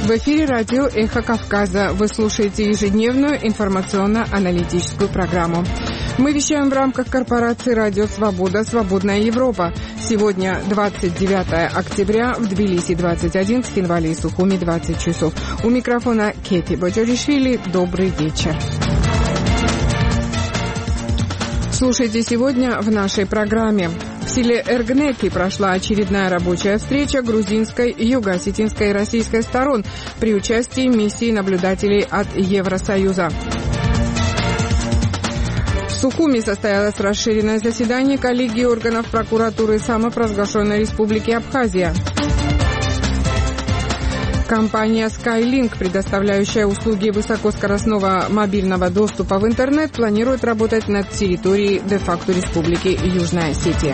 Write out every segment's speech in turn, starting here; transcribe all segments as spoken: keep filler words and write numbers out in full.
В эфире радио «Эхо Кавказа». Вы слушаете ежедневную информационно-аналитическую программу. Мы вещаем в рамках корпорации «Радио Свобода. Свободная Европа». Сегодня двадцать девятое октября, в Тбилиси двадцать один, в Цхинвале и Сухуми двадцать часов. У микрофона Кети Боджоришвили. Добрый вечер. Слушайте сегодня в нашей программе. В селе Эргнеки прошла очередная рабочая встреча грузинской, юго-осетинской и российской сторон при участии миссии наблюдателей от Евросоюза. В Сухуми состоялось расширенное заседание коллегии органов прокуратуры самопровозглашенной Республики Абхазия. Компания Skylink, предоставляющая услуги высокоскоростного мобильного доступа в интернет, планирует работать над территорией де-факто Республики Южная Осетия.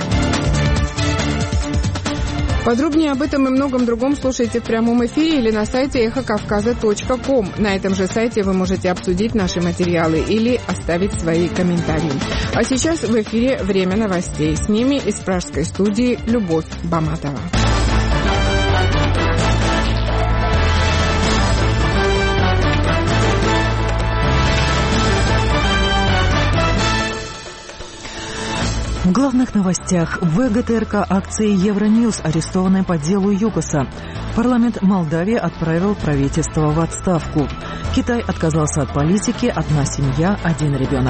Подробнее об этом и многом другом слушайте в прямом эфире или на сайте эхо кавказа точка ком. На этом же сайте вы можете обсудить наши материалы или оставить свои комментарии. А сейчас в эфире «Время новостей». С ними из пражской студии Любовь Баматова. В главных новостях. В ГТРК акции Евроньюз, арестованные по делу ЮКОСа. Парламент Молдавии отправил правительство в отставку. Китай отказался от политики «одна семья, один ребенок».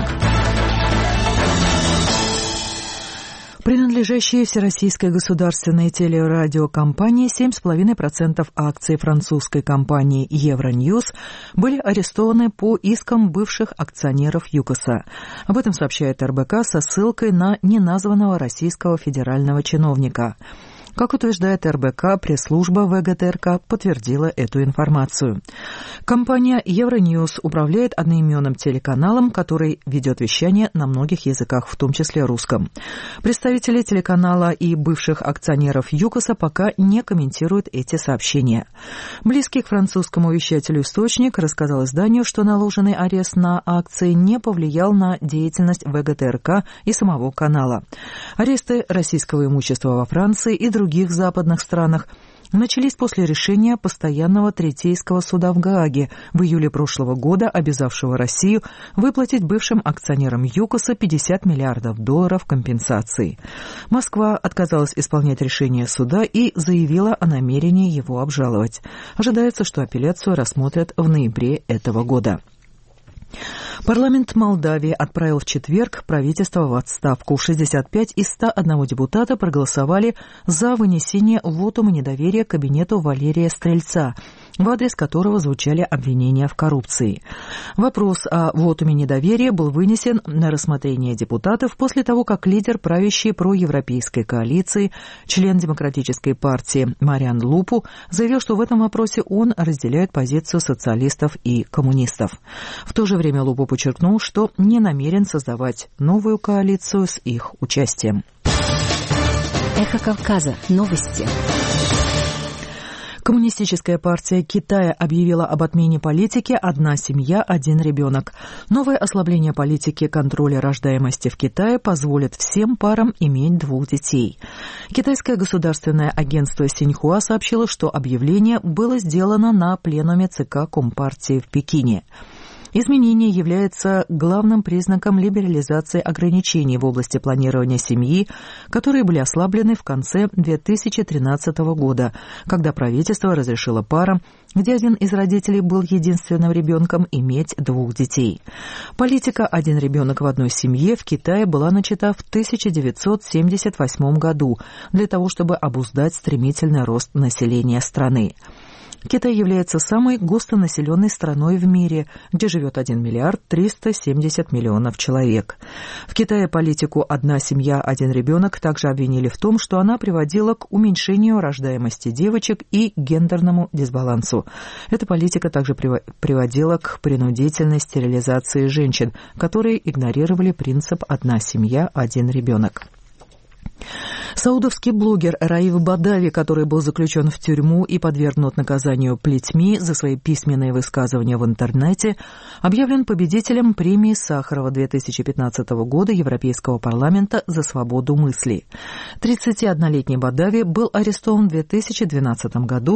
Принадлежащие Всероссийской государственной телерадиокомпании семь целых пять десятых процента акций французской компании Евроньюз были арестованы по искам бывших акционеров ЮКОСа. Об этом сообщает эр бэ ка со ссылкой на неназванного российского федерального чиновника. Как утверждает эр бэ ка, пресс-служба вэ гэ тэ эр ка подтвердила эту информацию. Компания Евроньюз управляет одноименным телеканалом, который ведет вещание на многих языках, в том числе русском. Представители телеканала и бывших акционеров ЮКОСа пока не комментируют эти сообщения. Близкий к французскому вещателю источник рассказал изданию, что наложенный арест на акции не повлиял на деятельность вэ гэ тэ эр ка и самого канала. Аресты российского имущества во Франции и других В других западных странах начались после решения постоянного третейского суда в Гааге в июле прошлого года, обязавшего Россию выплатить бывшим акционерам ЮКОСа пятьдесят миллиардов долларов компенсации. Москва отказалась исполнять решение суда и заявила о намерении его обжаловать. Ожидается, что апелляцию рассмотрят в ноябре этого года. Парламент Молдавии отправил в четверг правительство в отставку. шестьдесят пять из ста одного депутата проголосовали за вынесение вотума недоверия кабинету Валерия Стрельца, в адрес которого звучали обвинения в коррупции. Вопрос о вотуме недоверия был вынесен на рассмотрение депутатов после того, как лидер правящей проевропейской коалиции, член Демократической партии Мариан Лупу, заявил, что в этом вопросе он разделяет позицию социалистов и коммунистов. В то же время Лупу подчеркнул, что не намерен создавать новую коалицию с их участием. Эхо Кавказа. Новости. Коммунистическая партия Китая объявила об отмене политики «одна семья, один ребенок». Новое ослабление политики контроля рождаемости в Китае позволит всем парам иметь двух детей. Китайское государственное агентство Синьхуа сообщило, что объявление было сделано на пленуме ЦК Компартии в Пекине. Изменение является главным признаком либерализации ограничений в области планирования семьи, которые были ослаблены в конце две тысячи тринадцатого года, когда правительство разрешило парам, где один из родителей был единственным ребенком, иметь двух детей. Политика «один ребенок в одной семье» в Китае была начата в тысяча девятьсот семьдесят восьмом году для того, чтобы обуздать стремительный рост населения страны. Китай является самой густонаселенной страной в мире, где живет один миллиард триста семьдесят миллионов человек. В Китае политику «одна семья, один ребенок» также обвинили в том, что она приводила к уменьшению рождаемости девочек и гендерному дисбалансу. Эта политика также приводила к принудительной стерилизации женщин, которые игнорировали принцип «одна семья, один ребенок». Саудовский блогер Раиф Бадави, который был заключен в тюрьму и подвергнут наказанию плетьми за свои письменные высказывания в интернете, объявлен победителем премии Сахарова две тысячи пятнадцатого года Европейского парламента за свободу мысли. тридцатиоднолетний Бадави был арестован в две тысячи двенадцатом году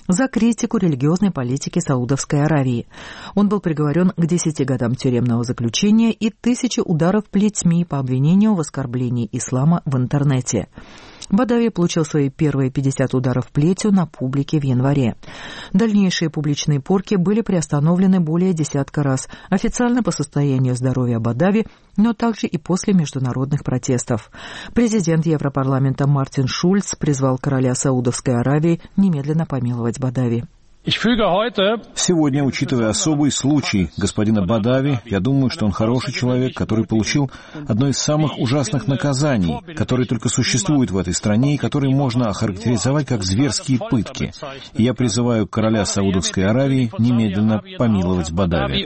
за критику религиозной политики Саудовской Аравии. Он был приговорен к десяти годам тюремного заключения и тысяче ударов плетьми по обвинению в оскорблении ислама в интернете. Бадави получил свои первые пятьдесят ударов плетью на публике в январе. Дальнейшие публичные порки были приостановлены более десятка раз, официально по состоянию здоровья Бадави, но также и после международных протестов. Президент Европарламента Мартин Шульц призвал короля Саудовской Аравии немедленно помиловать Бадави. Сегодня, учитывая особый случай господина Бадави, я думаю, что он хороший человек, который получил одно из самых ужасных наказаний, которые только существуют в этой стране и которые можно охарактеризовать как зверские пытки. И я призываю короля Саудовской Аравии немедленно помиловать Бадави.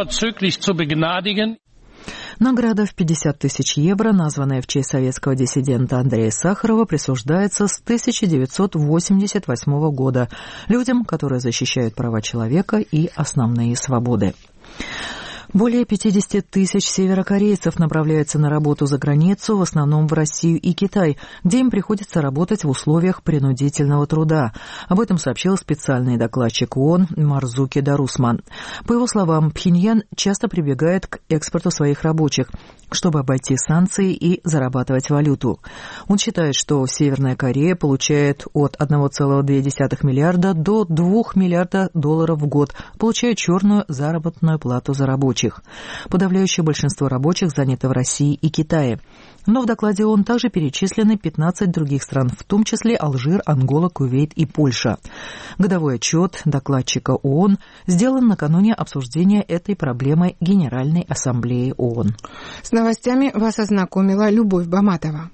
Награда в пятьдесят тысяч евро, названная в честь советского диссидента Андрея Сахарова, присуждается с тысяча девятьсот восемьдесят восьмого года людям, которые защищают права человека и основные свободы. Более пятьдесят тысяч северокорейцев направляются на работу за границу, в основном в Россию и Китай, где им приходится работать в условиях принудительного труда. Об этом сообщил специальный докладчик ООН Марзуки Дарусман. По его словам, Пхеньян часто прибегает к экспорту своих рабочих, чтобы обойти санкции и зарабатывать валюту. Он считает, что Северная Корея получает от одного целого двух десятых миллиарда до двух миллиардов долларов в год, получая черную заработную плату за рабочих. Подавляющее большинство рабочих занято в России и Китае. Но в докладе ООН также перечислены пятнадцать других стран, в том числе Алжир, Ангола, Кувейт и Польша. Годовой отчет докладчика ООН сделан накануне обсуждения этой проблемы Генеральной Ассамблеи ООН. С новостями вас ознакомила Любовь Баматова.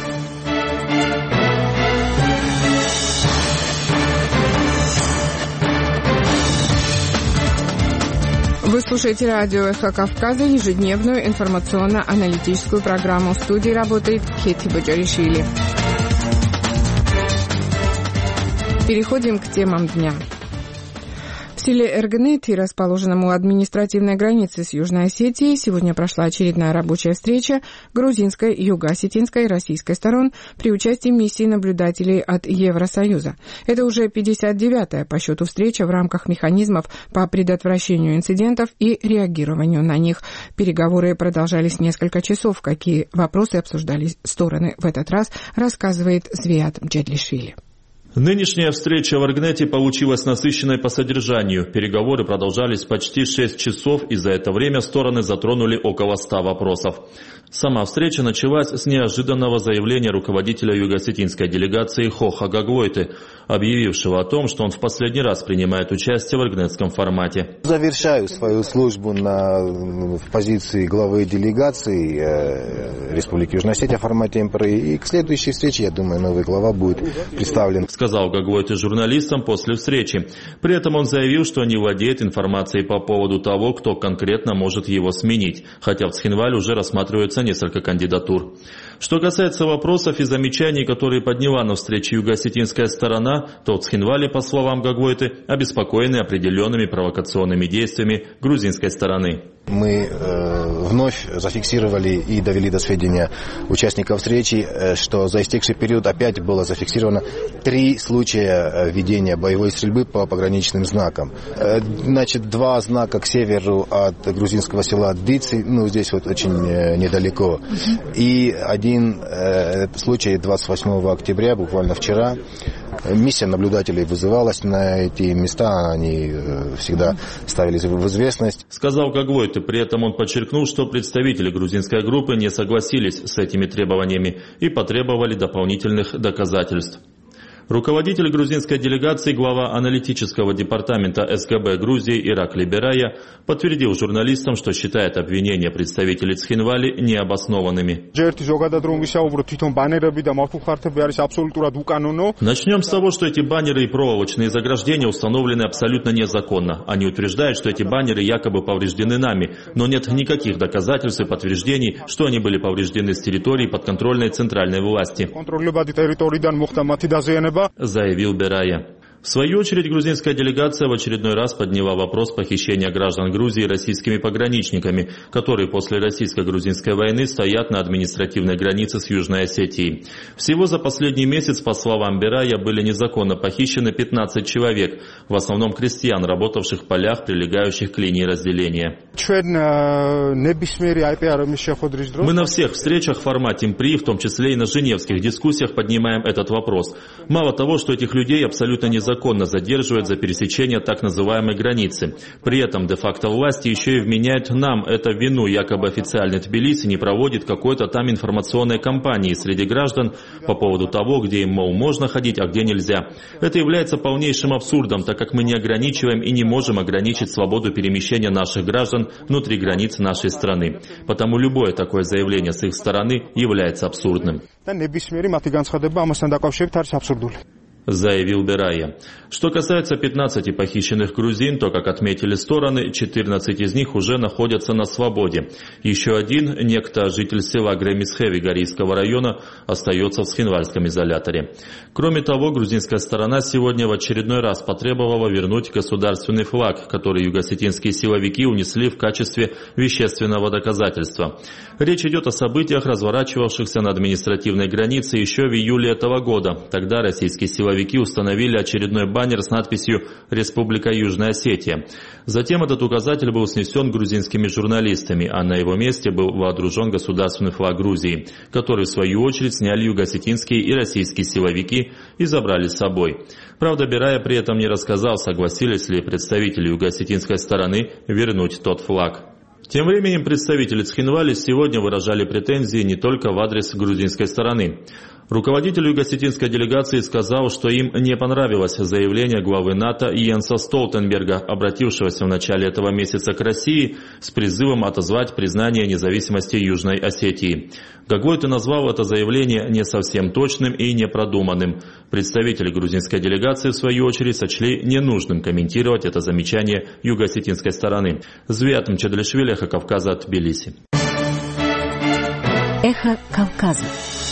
Вы слушаете радио «Эхо Кавказа», ежедневную информационно-аналитическую программу. В студии работает Кетти Баджаришвили. Переходим к темам дня. В селе Эргнети, расположенном у административной границы с Южной Осетией, сегодня прошла очередная рабочая встреча грузинской, юго-осетинской и российской сторон при участии миссии наблюдателей от Евросоюза. Это уже пятьдесят девятая по счету встреча в рамках механизмов по предотвращению инцидентов и реагированию на них. Переговоры продолжались несколько часов. Какие вопросы обсуждали стороны в этот раз, рассказывает Звиат Джедлишвили. Нынешняя встреча в Эргнете получилась насыщенной по содержанию. Переговоры продолжались почти шесть часов, и за это время стороны затронули около ста вопросов. Сама встреча началась с неожиданного заявления руководителя юго-осетинской делегации Хоха Гаглойты, объявившего о том, что он в последний раз принимает участие в эргнетском формате. Завершаю свою службу на, в позиции главы делегации э, Республики Южная Осетия в формате МПР, и к следующей встрече, я думаю, новый глава будет представлен. Сказал Гаглойты журналистам после встречи. При этом он заявил, что не владеет информацией по поводу того, кто конкретно может его сменить, хотя в Цхинвале уже рассматривается несколько кандидатур. Что касается вопросов и замечаний, которые подняла на встрече юго-осетинская сторона, то в Цхинвале, по словам Гаглойты, обеспокоены определенными провокационными действиями грузинской стороны. Мы э, вновь зафиксировали и довели до сведения участников встречи, э, что за истекший период опять было зафиксировано три случая ведения боевой стрельбы по пограничным знакам. Э, значит, два знака к северу от грузинского села Дици, ну здесь вот очень э, недалеко, и один э, случай двадцать восьмого октября, буквально вчера. Миссия наблюдателей вызывалась на эти места, они э, всегда ставились в известность. Сказал Гаглойты. При этом он подчеркнул, что представители грузинской группы не согласились с этими требованиями и потребовали дополнительных доказательств. Руководитель грузинской делегации, глава аналитического департамента СГБ Грузии Иракли Берая подтвердил журналистам, что считает обвинения представителей Цхинвали необоснованными. Начнем с того, что эти баннеры и проволочные заграждения установлены абсолютно незаконно. Они утверждают, что эти баннеры якобы повреждены нами, но нет никаких доказательств и подтверждений, что они были повреждены с территории подконтрольной центральной власти, заявил Берая. В свою очередь, грузинская делегация в очередной раз подняла вопрос похищения граждан Грузии российскими пограничниками, которые после российско-грузинской войны стоят на административной границе с Южной Осетией. Всего за последний месяц, по словам Берая, были незаконно похищены пятнадцать человек, в основном крестьян, работавших в полях, прилегающих к линии разделения. Мы на всех встречах в формате МПРИ, в том числе и на женевских дискуссиях, поднимаем этот вопрос. Мало того, что этих людей абсолютно незаконно законно задерживают за пересечение так называемой границы. При этом де-факто власти еще и вменяют нам это в вину, якобы официально Тбилиси не проводит какой-то там информационной кампании среди граждан по поводу того, где им, мол, можно ходить, а где нельзя. Это является полнейшим абсурдом, так как мы не ограничиваем и не можем ограничить свободу перемещения наших граждан внутри границ нашей страны. Потому любое такое заявление с их стороны является абсурдным. Заявил Берая. Что касается пятнадцати похищенных грузин, то, как отметили стороны, четырнадцать из них уже находятся на свободе. Еще один, некто житель села Гремисхеви Горийского района, остается в Схинвальском изоляторе. Кроме того, грузинская сторона сегодня в очередной раз потребовала вернуть государственный флаг, который юго-осетинские силовики унесли в качестве вещественного доказательства. Речь идет о событиях, разворачивавшихся на административной границе еще в июле этого года. Тогда российские силовики установили очередной баннер с надписью «Республика Южная Осетия». Затем этот указатель был снесен грузинскими журналистами, а на его месте был водружен государственный флаг Грузии, который в свою очередь сняли юго-осетинские и российские силовики и забрали с собой. Правда, Берая при этом не рассказал, согласились ли представители юго-осетинской стороны вернуть тот флаг. Тем временем представители Цхинвали сегодня выражали претензии не только в адрес грузинской стороны. Руководитель юго-осетинской делегации сказал, что им не понравилось заявление главы НАТО Йенса Столтенберга, обратившегося в начале этого месяца к России с призывом отозвать признание независимости Южной Осетии. Гаглойта назвал это заявление не совсем точным и непродуманным. Представители грузинской делегации, в свою очередь, сочли ненужным комментировать это замечание юго-осетинской стороны. Звиат Мчедлишвили, Эхо Кавказа, Тбилиси. Эхо Кавказа.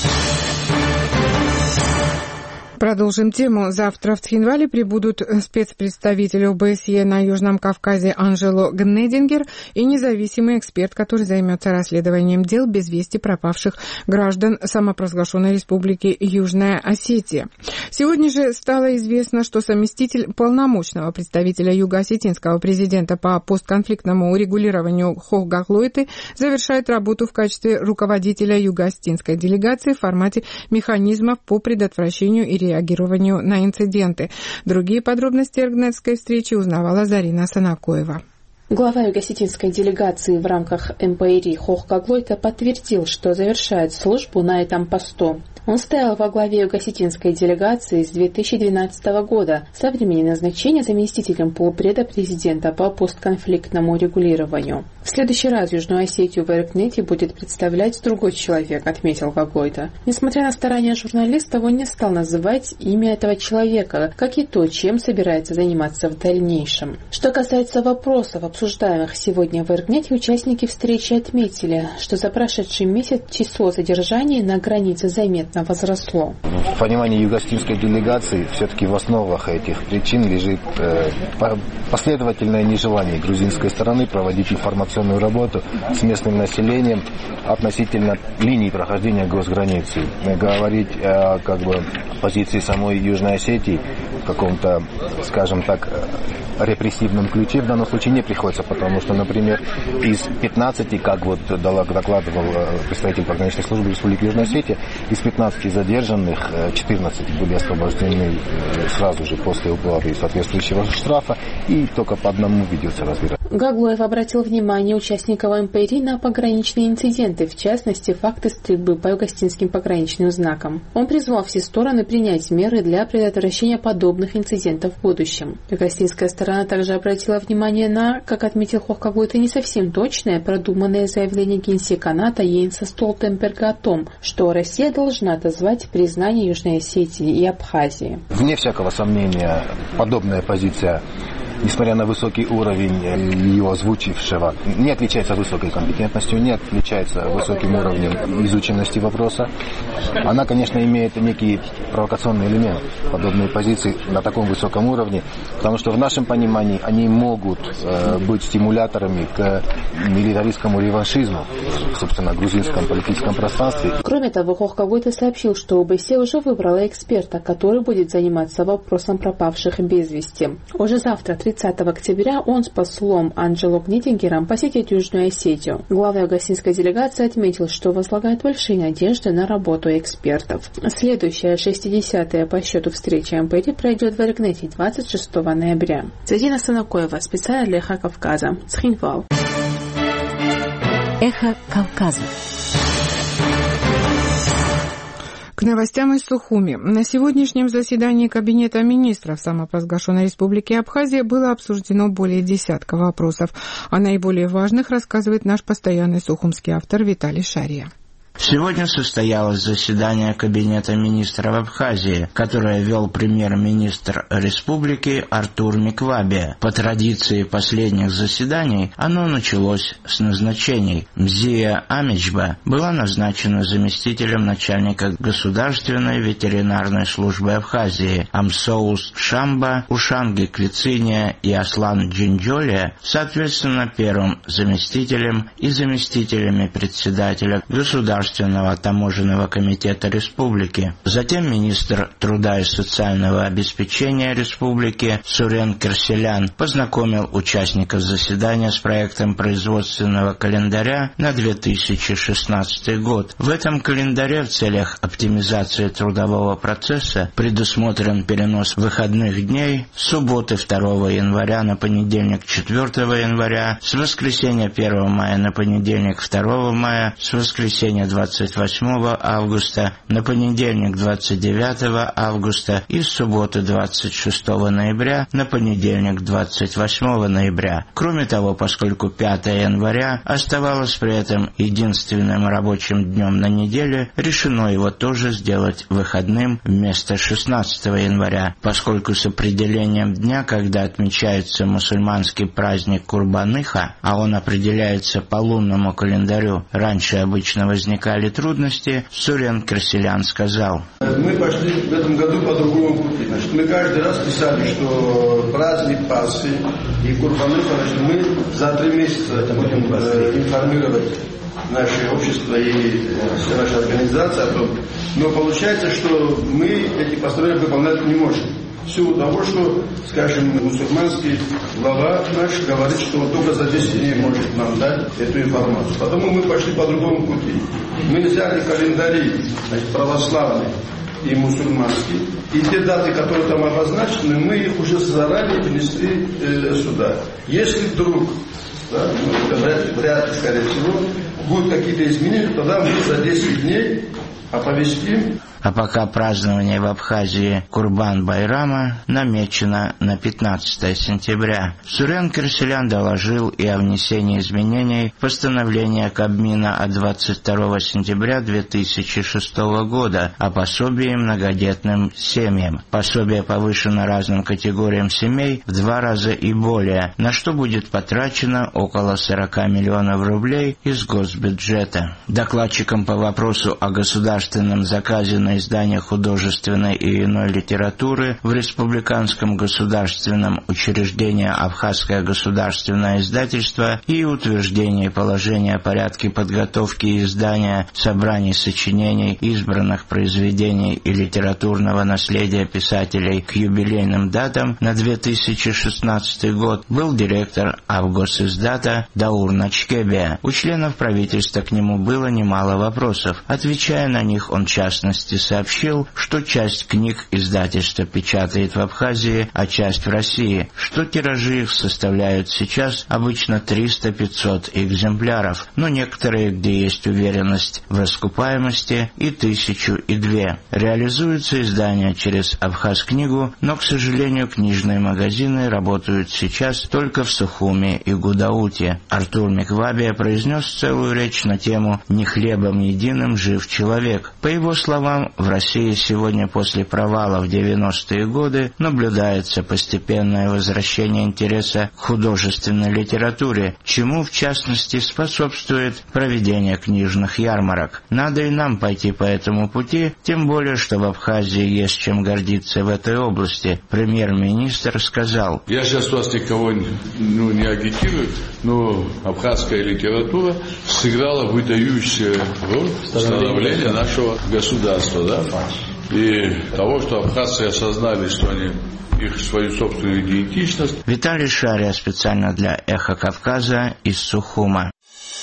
Продолжим тему. Завтра в Цхинвале прибудут спецпредставитель ОБСЕ на Южном Кавказе Анжело Гнедингер и независимый эксперт, который займется расследованием дел без вести пропавших граждан самопровозглашенной республики Южная Осетия. Сегодня же стало известно, что заместитель полномочного представителя юго-осетинского президента по постконфликтному урегулированию Хох Гаглойты завершает работу в качестве руководителя юго-осетинской делегации в формате механизмов по предотвращению и реагированию реагированию на инциденты. Другие подробности эргнетской встречи узнавала Зарина Санакоева. Глава юго-осетинской делегации в рамках эм пэ эр и Хох Гаглойта подтвердил, что завершает службу на этом посту. Он стоял во главе юго-осетинской делегации с две тысячи двенадцатого года, со времени назначения заместителем полпреда президента по постконфликтному регулированию. В следующий раз Южную Осетию в Эргнете будет представлять другой человек, отметил Гаглойта. Несмотря на старания журналистов, он не стал называть имя этого человека, как и то, чем собирается заниматься в дальнейшем. Что касается вопросов, обсуждаемых сегодня в Эргнете, участники встречи отметили, что за прошедший месяц число задержаний на границе заметно возросло. В понимании юго-осетинской делегации все-таки в основах этих причин лежит э, последовательное нежелание грузинской стороны проводить информационную работу с местным населением относительно линии прохождения госграницы. Говорить о как бы, позиции самой Южной Осетии в каком-то, скажем так, репрессивном ключе в данном случае не приходится, потому что, например, из пятнадцати, как вот докладывал представитель пограничной службы Республики Южная Осетия, из пятнадцати задержанных четырнадцать были освобождены сразу же после уплаты соответствующего штрафа, и только по одному ведется разбирательство. Гаглоев обратил внимание участников эм пэ эр и на пограничные инциденты, в частности, факты стрельбы по юго-осетинским пограничным знакам. Он призвал все стороны принять меры для предотвращения подобных инцидентов в будущем. Юго-осетинская сторона также обратила внимание на, как отметил Хох Гаглойта, не совсем точное, продуманное заявление генсека НАТО Йенса Столтенберга о том, что Россия должна отозвать признание Южной Осетии и Абхазии. Вне всякого сомнения, подобная позиция несмотря на высокий уровень ее озвучившего, не отличается высокой компетентностью, не отличается высоким уровнем изученности вопроса. Она, конечно, имеет некий провокационный элемент, подобные позиции на таком высоком уровне, потому что в нашем понимании они могут э, быть стимуляторами к милитаристскому реваншизму, собственно, в грузинском политическом пространстве. Кроме того, Хохкаглойта сообщил, что ОБСЕ уже выбрала эксперта, который будет заниматься вопросом пропавших без вести. Уже завтра, тридцатого октября, он с послом Анджело Гнидингером посетит Южную Осетию. Глава гостинской делегации отметил, что возлагает большие надежды на работу экспертов. Следующая, шестидесятая по счету встреча эм пэ эр пройдет в Эргнете двадцать шестого ноября. Цветина Санакоева, специально для Эхо Кавказа. Схинвал. Эхо Кавказа. К новостям из Сухуми. На сегодняшнем заседании Кабинета министров самопровозглашенной Республики Абхазия было обсуждено более десятка вопросов. О наиболее важных рассказывает наш постоянный сухумский автор Виталий Шария. Сегодня состоялось заседание Кабинета министров Абхазии, которое вел премьер-министр республики Артур Миквабе. По традиции последних заседаний оно началось с назначений. Мзия Амичба была назначена заместителем начальника государственной ветеринарной службы Абхазии, Амсоус Шамба, Ушанги Квициния и Аслан Джинджолия, соответственно, первым заместителем и заместителями председателя государственного Государственного таможенного комитета республики. Затем министр труда и социального обеспечения республики Сурен Керселян познакомил участников заседания с проектом производственного календаря на две тысячи шестнадцатый год. В этом календаре в целях оптимизации трудового процесса предусмотрен перенос выходных дней с субботы второго января на понедельник четвёртого января, с воскресенья первого мая на понедельник второго мая, с воскресенья двадцать восьмого августа на понедельник двадцать девятого августа и с субботы двадцать шестого ноября на понедельник двадцать восьмого ноября. Кроме того, поскольку пятого января оставалось при этом единственным рабочим днем на неделе, решено его тоже сделать выходным вместо шестнадцатого января, поскольку с определением дня, когда отмечается мусульманский праздник Курбаныха, а он определяется по лунному календарю, раньше обычно возникает трудности, Сурен Керселян сказал. Мы пошли в этом году по другому пути. Значит, мы каждый раз писали, что праздник Пасхи и Курбаныха, значит, мы за три месяца будем э, информировать наше общество и все наши организации о том. Но получается, что мы эти постановления выполнять не можем. В силу того, что, скажем, мусульманский глава наш говорит, что он только за десять дней может нам дать эту информацию. Поэтому мы пошли по другому пути. Мы взяли календари, значит, православные и мусульманские, и те даты, которые там обозначены, мы их уже заранее внесли э, сюда. Если вдруг, да, ну, вряд, вряд ли, скорее всего, будут какие-то изменения, тогда мы за десять дней оповестим. А пока празднование в Абхазии Курбан-Байрама намечено на пятнадцатое сентября. Сурен Керселян доложил и о внесении изменений в постановление Кабмина от двадцать второго сентября две тысячи шестого года о пособии многодетным семьям. Пособие повышено разным категориям семей в два раза и более, на что будет потрачено около сорок миллионов рублей из госбюджета. Докладчиком по вопросу о государственном заказе на издание художественной и иной литературы в Республиканском государственном учреждении Абхазское государственное издательство и утверждение положения о порядке подготовки и издания собраний сочинений, избранных произведений и литературного наследия писателей к юбилейным датам на две тысячи шестнадцатый год был директор Абгосиздата Даур Начкебия. У членов правительства к нему было немало вопросов. Отвечая на них, он в частности сообщил, что часть книг издательство печатает в Абхазии, а часть в России, что тиражи их составляют сейчас обычно триста-пятьсот экземпляров, но некоторые, где есть уверенность в раскупаемости, и тысячу, и две. Реализуется издание через Абхаз-книгу, но, к сожалению, книжные магазины работают сейчас только в Сухуми и Гудауте. Артур Миквабе произнес целую речь на тему «Не хлебом единым жив человек», человек. По его словам, в России сегодня после провала в девяностые годы наблюдается постепенное возвращение интереса к художественной литературе, чему в частности способствует проведение книжных ярмарок. Надо и нам пойти по этому пути, тем более, что в Абхазии есть чем гордиться в этой области. Премьер-министр сказал: «Я сейчас вас никого ну, не агитирую, но абхазская литература сыграла выдающую роль в становлении нашего государства. Да? И того, что абхазцы осознали, что они их свою собственную идентичность». Виталий Шария специально для «Эхо Кавказа» из Сухума.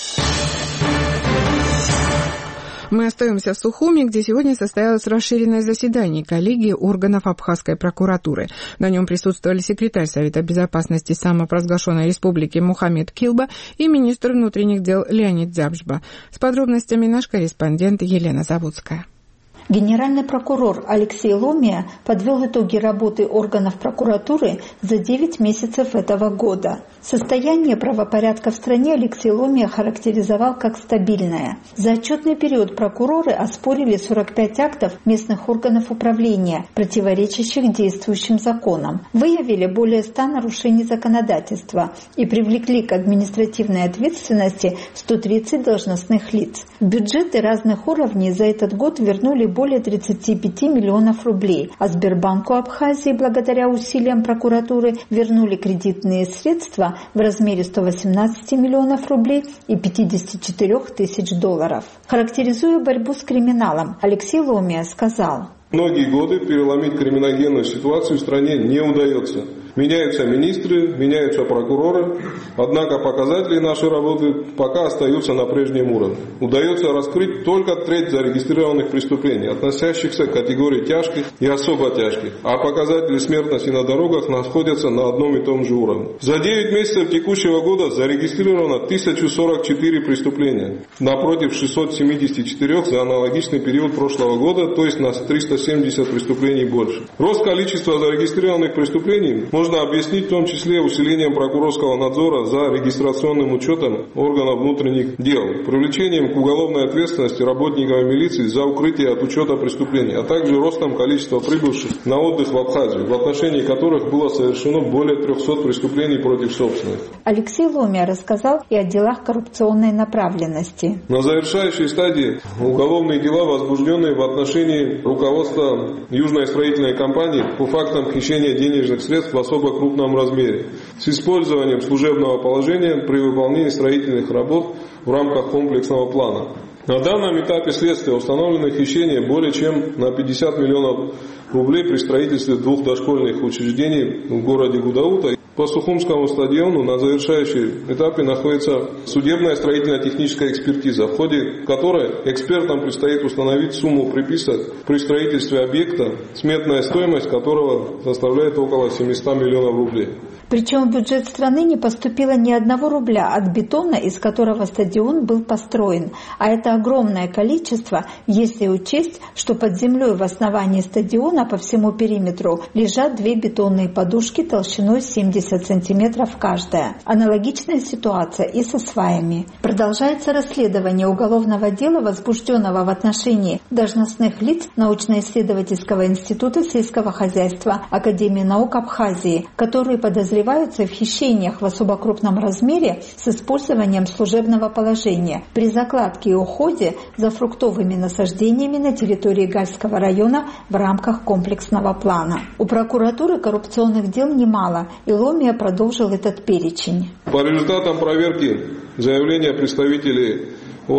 Мы остаемся в Сухуми, где сегодня состоялось расширенное заседание коллегии органов Абхазской прокуратуры. На нем присутствовали секретарь Совета безопасности самопровозглашенной республики Мухаммед Килба и министр внутренних дел Леонид Дзябжба. С подробностями наш корреспондент Елена Заводская. Генеральный прокурор Алексей Ломия подвел итоги работы органов прокуратуры за девять месяцев этого года. Состояние правопорядка в стране Алексей Ломия характеризовал как стабильное. За отчетный период прокуроры оспорили сорок пять актов местных органов управления, противоречащих действующим законам, выявили более ста нарушений законодательства и привлекли к административной ответственности сто тридцать должностных лиц. Бюджеты разных уровней за этот год вернули более тридцати пяти миллионов рублей, а Сбербанку Абхазии благодаря усилиям прокуратуры вернули кредитные средства в размере ста восемнадцати миллионов рублей и пятидесяти четырёх тысяч долларов. Характеризуя борьбу с криминалом, Алексей Ломия сказал: «Многие годы переломить криминогенную ситуацию в стране не удается. Меняются министры, меняются прокуроры, однако показатели нашей работы пока остаются на прежнем уровне. Удается раскрыть только треть зарегистрированных преступлений, относящихся к категории тяжких и особо тяжких, а показатели смертности на дорогах находятся на одном и том же уровне. За девять месяцев текущего года зарегистрировано тысяча сорок четыре преступления, напротив шестисот семидесяти четырёх за аналогичный период прошлого года, то есть на триста семьдесят преступлений больше. Рост количества зарегистрированных преступлений можно объяснить в том числе усилением прокурорского надзора за регистрационным учетом органов внутренних дел, привлечением к уголовной ответственности работников милиции за укрытие от учета преступлений, а также ростом количества прибывших на отдых в Абхазию, в отношении которых было совершено более трехсот преступлений против собственности. Алексей Ломия рассказал и о делах коррупционной направленности. На завершающей стадии уголовные дела, возбужденные в отношении руководства Южной строительной компании по фактам хищения денежных средств в особо крупном размере с использованием служебного положения при выполнении строительных работ в рамках комплексного плана. На данном этапе следствия установлено хищение более чем на пятьдесят миллионов рублей при строительстве двух дошкольных учреждений в городе Гудаута. По Сухумскому стадиону на завершающем этапе находится судебная строительно-техническая экспертиза, в ходе которой экспертам предстоит установить сумму приписок при строительстве объекта, сметная стоимость которого составляет около семисот миллионов рублей. Причем в бюджет страны не поступило ни одного рубля от бетона, из которого стадион был построен. А это огромное количество, если учесть, что под землей в основании стадиона по всему периметру лежат две бетонные подушки толщиной семьдесят сантиметров каждая. Аналогичная ситуация и со сваями. Продолжается расследование уголовного дела, возбужденного в отношении должностных лиц научно-исследовательского института сельского хозяйства Академии наук Абхазии, которые подозреваются в хищениях в особо крупном размере с использованием служебного положения при закладке и уходе за фруктовыми насаждениями на территории Гальского района в рамках комплексного плана. У прокуратуры коррупционных дел немало, и Ломия продолжил этот перечень. По результатам проверки заявления представителей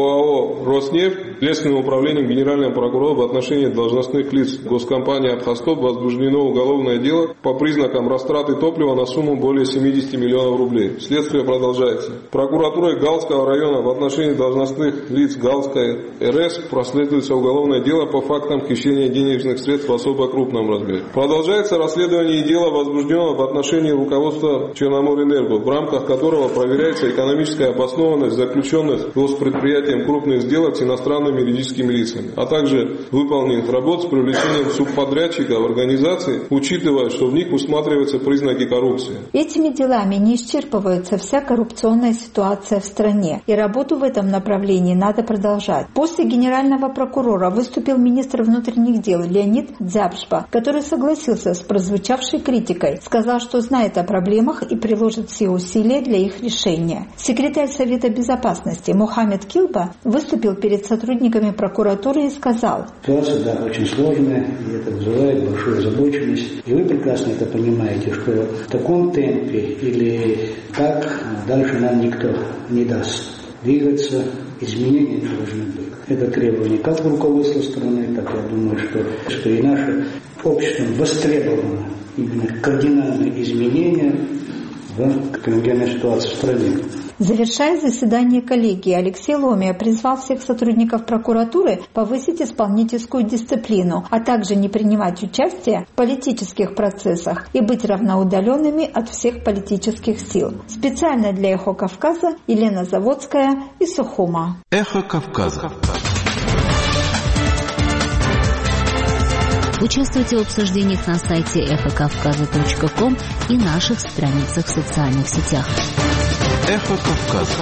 ОАО «Роснефть» Следственным управлением Генерального прокурора в отношении должностных лиц госкомпании «Абхазтоп» возбуждено уголовное дело по признакам растраты топлива на сумму более семидесяти миллионов рублей. Следствие продолжается. Прокуратурой Галского района в отношении должностных лиц Галской РС проследуется уголовное дело по фактам хищения денежных средств в особо крупном размере. Продолжается расследование дела, возбужденного в отношении руководства Черноморэнерго, в рамках которого проверяется экономическая обоснованность заключенных госпредприятий распечатием крупных сделок с иностранными юридическими лицами, а также выполненных работ с привлечением субподрядчика в организации, учитывая, что в них усматриваются признаки коррупции. Этими делами не исчерпывается вся коррупционная ситуация в стране, и работу в этом направлении надо продолжать. После генерального прокурора выступил министр внутренних дел Леонид Дзябшба, который согласился с прозвучавшей критикой, сказал, что знает о проблемах и приложит все усилия для их решения. Секретарь Совета Безопасности Мухаммед Килба выступил перед сотрудниками прокуратуры и сказал: ситуация, да, очень сложная, и это вызывает большую озабоченность. И вы прекрасно это понимаете, что в таком темпе или так дальше нам никто не даст. Двигаться, изменения не должны быть. Это требование как руководства страны, так я думаю, что, что и наше общество востребовано именно кардинальные изменения в криминальной ситуации в стране. Завершая заседание коллегии, Алексей Ломия призвал всех сотрудников прокуратуры повысить исполнительскую дисциплину, а также не принимать участие в политических процессах и быть равноудаленными от всех политических сил. Специально для «Эхо Кавказа» Елена Заводская из Сухума. Эхо Кавказа. Участвуйте в обсуждениях на сайте эхо кавказа точка ком и наших страницах в социальных сетях. Эхо Кавказа.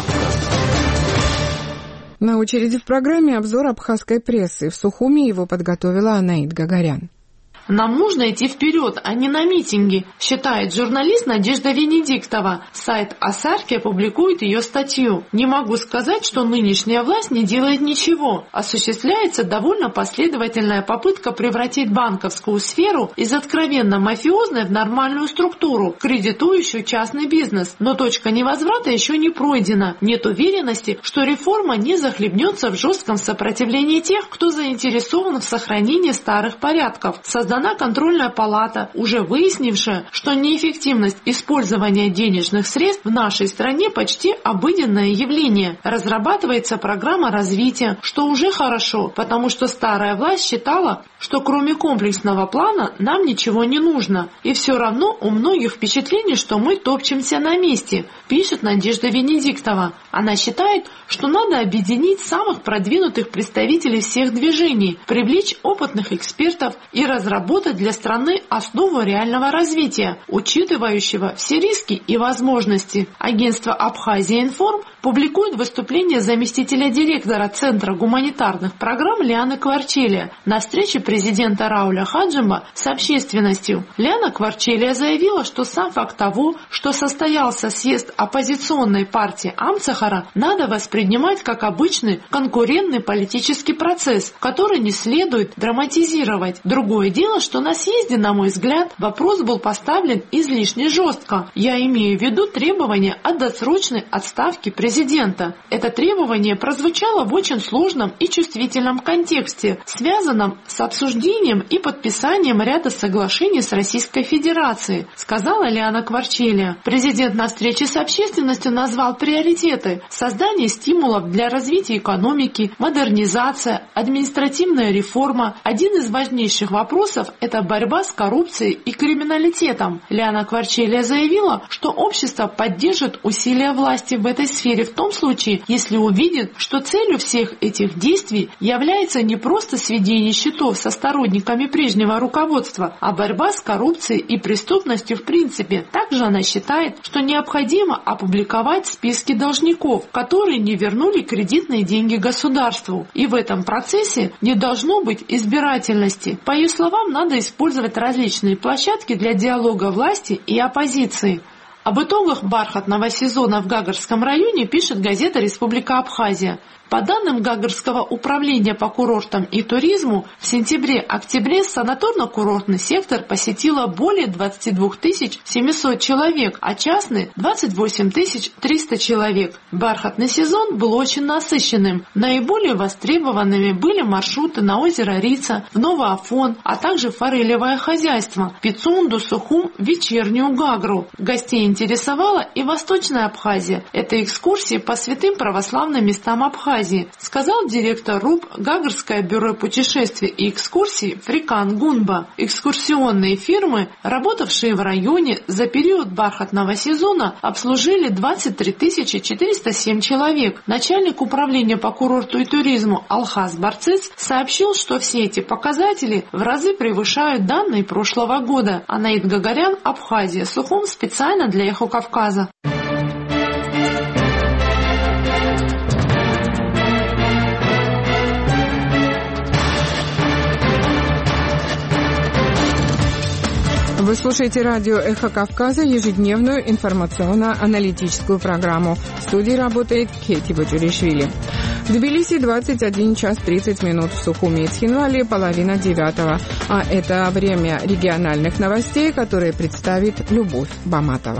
На очереди в программе обзор абхазской прессы. В Сухуме его подготовила Анаид Гагарян. Нам нужно идти вперед, а не на митинги, считает журналист Надежда Венедиктова. Сайт Асарки публикует ее статью. Не могу сказать, что нынешняя власть не делает ничего. Осуществляется довольно последовательная попытка превратить банковскую сферу из откровенно мафиозной в нормальную структуру, кредитующую частный бизнес. Но точка невозврата еще не пройдена. Нет уверенности, что реформа не захлебнется в жестком сопротивлении тех, кто заинтересован в сохранении старых порядков. Создана контрольная палата, уже выяснившая, что неэффективность использования денежных средств в нашей стране почти обыденное явление. Разрабатывается программа развития, что уже хорошо, потому что старая власть считала, что кроме комплексного плана нам ничего не нужно. И все равно у многих впечатление, что мы топчемся на месте, пишет Надежда Венедиктова. Она считает, что надо объединить самых продвинутых представителей всех движений, привлечь опытных экспертов и разработать для страны основу реального развития, учитывающего все риски и возможности. Агентство Абхазия Информ публикует выступление заместителя директора Центра гуманитарных программ Лианы Кварчелия на встрече президента Рауля Хаджима с общественностью. Лиана Кварчелия заявила, что сам факт того, что состоялся съезд оппозиционной партии Амцахара, надо воспринимать как обычный конкурентный политический процесс, который не следует драматизировать. Другое дело, что на съезде, на мой взгляд, вопрос был поставлен излишне жестко. Я имею в виду требование о досрочной отставке президента. Это требование прозвучало в очень сложном и чувствительном контексте, связанном с обсуждением и подписанием ряда соглашений с Российской Федерацией, сказала Лиана Кварчелия. Президент на встрече с общественностью назвал приоритеты: создание стимулов для развития экономики, модернизация, административная реформа. Один из важнейших вопросов – это борьба с коррупцией и криминалитетом. Лиана Кварчелия заявила, что общество поддержит усилия власти в этой сфере в том случае, если увидит, что целью всех этих действий является не просто сведение счетов со сторонниками прежнего руководства, а борьба с коррупцией и преступностью в принципе. Также она считает, что необходимо опубликовать списки должников, которые не вернули кредитные деньги государству. И в этом процессе не должно быть избирательности. По ее словам, надо использовать различные площадки для диалога власти и оппозиции. Об итогах бархатного сезона в Гагарском районе пишет газета «Республика Абхазия». По данным Гагарского управления по курортам и туризму, в сентябре-октябре санаторно-курортный сектор посетило более двадцать два тысячи семьсот человек, а частный – двадцать восемь тысяч триста человек. Бархатный сезон был очень насыщенным. Наиболее востребованными были маршруты на озеро Рица, в Новоафон, а также форелевое хозяйство, Пицунду, Сухум, вечернюю Гагру. Гостей интересовала и Восточная Абхазия. Это экскурсии по святым православным местам Абхазии. Абхазии, сказал директор РУП Гагарское бюро путешествий и экскурсий Фрикан Гунба. Экскурсионные фирмы, работавшие в районе, за период бархатного сезона обслужили двадцать три тысячи четыреста семь человек. Начальник управления по курорту и туризму Алхаз Барцец сообщил, что все эти показатели в разы превышают данные прошлого года. Анаид Гагарян, Абхазия, Сухум, специально для Эхо Кавказа. Вы слушаете радио «Эхо Кавказа», ежедневную информационно-аналитическую программу. В студии работает Кети Баджуришвили. В Тбилиси двадцать один час тридцать минут, в Сухуми и Цхинвале половина девятого. А это время региональных новостей, которые представит Любовь Баматова.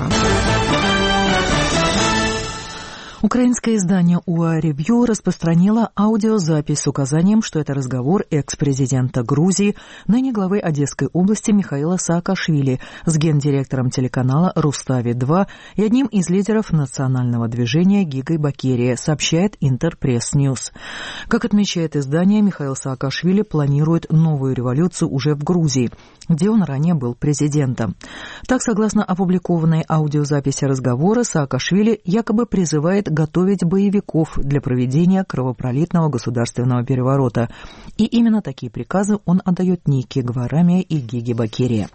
Украинское издание УА Ревью распространило аудиозапись с указанием, что это разговор экс-президента Грузии, ныне главы Одесской области Михаила Саакашвили с гендиректором телеканала Рустави-два и одним из лидеров национального движения Гигой Бакерия, сообщает Интерпресс-Ньюс. Как отмечает издание, Михаил Саакашвили планирует новую революцию уже в Грузии, где он ранее был президентом. Так, согласно опубликованной аудиозаписи разговора, Саакашвили якобы призывает готовить боевиков для проведения кровопролитного государственного переворота. И именно такие приказы он отдает Нике Гварамия и Гиге Бакерия.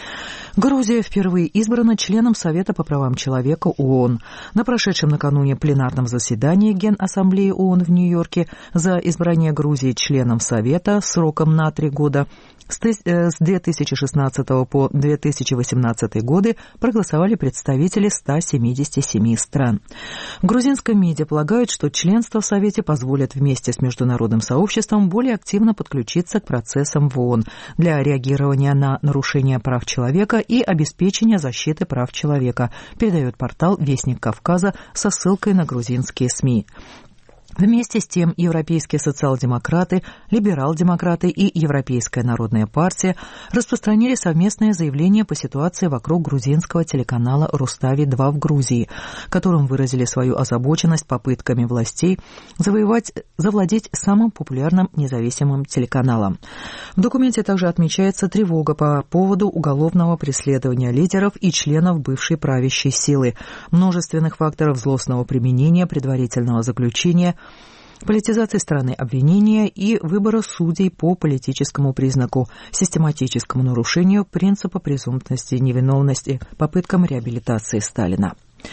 Грузия впервые избрана членом Совета по правам человека ООН. На прошедшем накануне пленарном заседании Генассамблеи ООН в Нью-Йорке за избрание Грузии членом Совета сроком на три года с две тысячи шестнадцатого по две тысячи восемнадцатый годы проголосовали представители ста семидесяти семи стран. В грузинском МИДе полагают, что членство в Совете позволит вместе с международным сообществом более активно подключиться к процессам в ООН для реагирования на нарушения прав человека и обеспечения защиты прав человека, передает портал «Вестник Кавказа» со ссылкой на грузинские СМИ. Вместе с тем европейские социал-демократы, либерал-демократы и Европейская народная партия распространили совместное заявление по ситуации вокруг грузинского телеканала Рустави-два в Грузии, которым выразили свою озабоченность попытками властей завоевать, завладеть самым популярным независимым телеканалом. В документе также отмечается тревога по поводу уголовного преследования лидеров и членов бывшей правящей силы, множественных факторов злостного применения, предварительного заключения, политизации страны, обвинения и выбора судей по политическому признаку, систематическому нарушению принципа презумпции невиновности, попыткам реабилитации Сталина.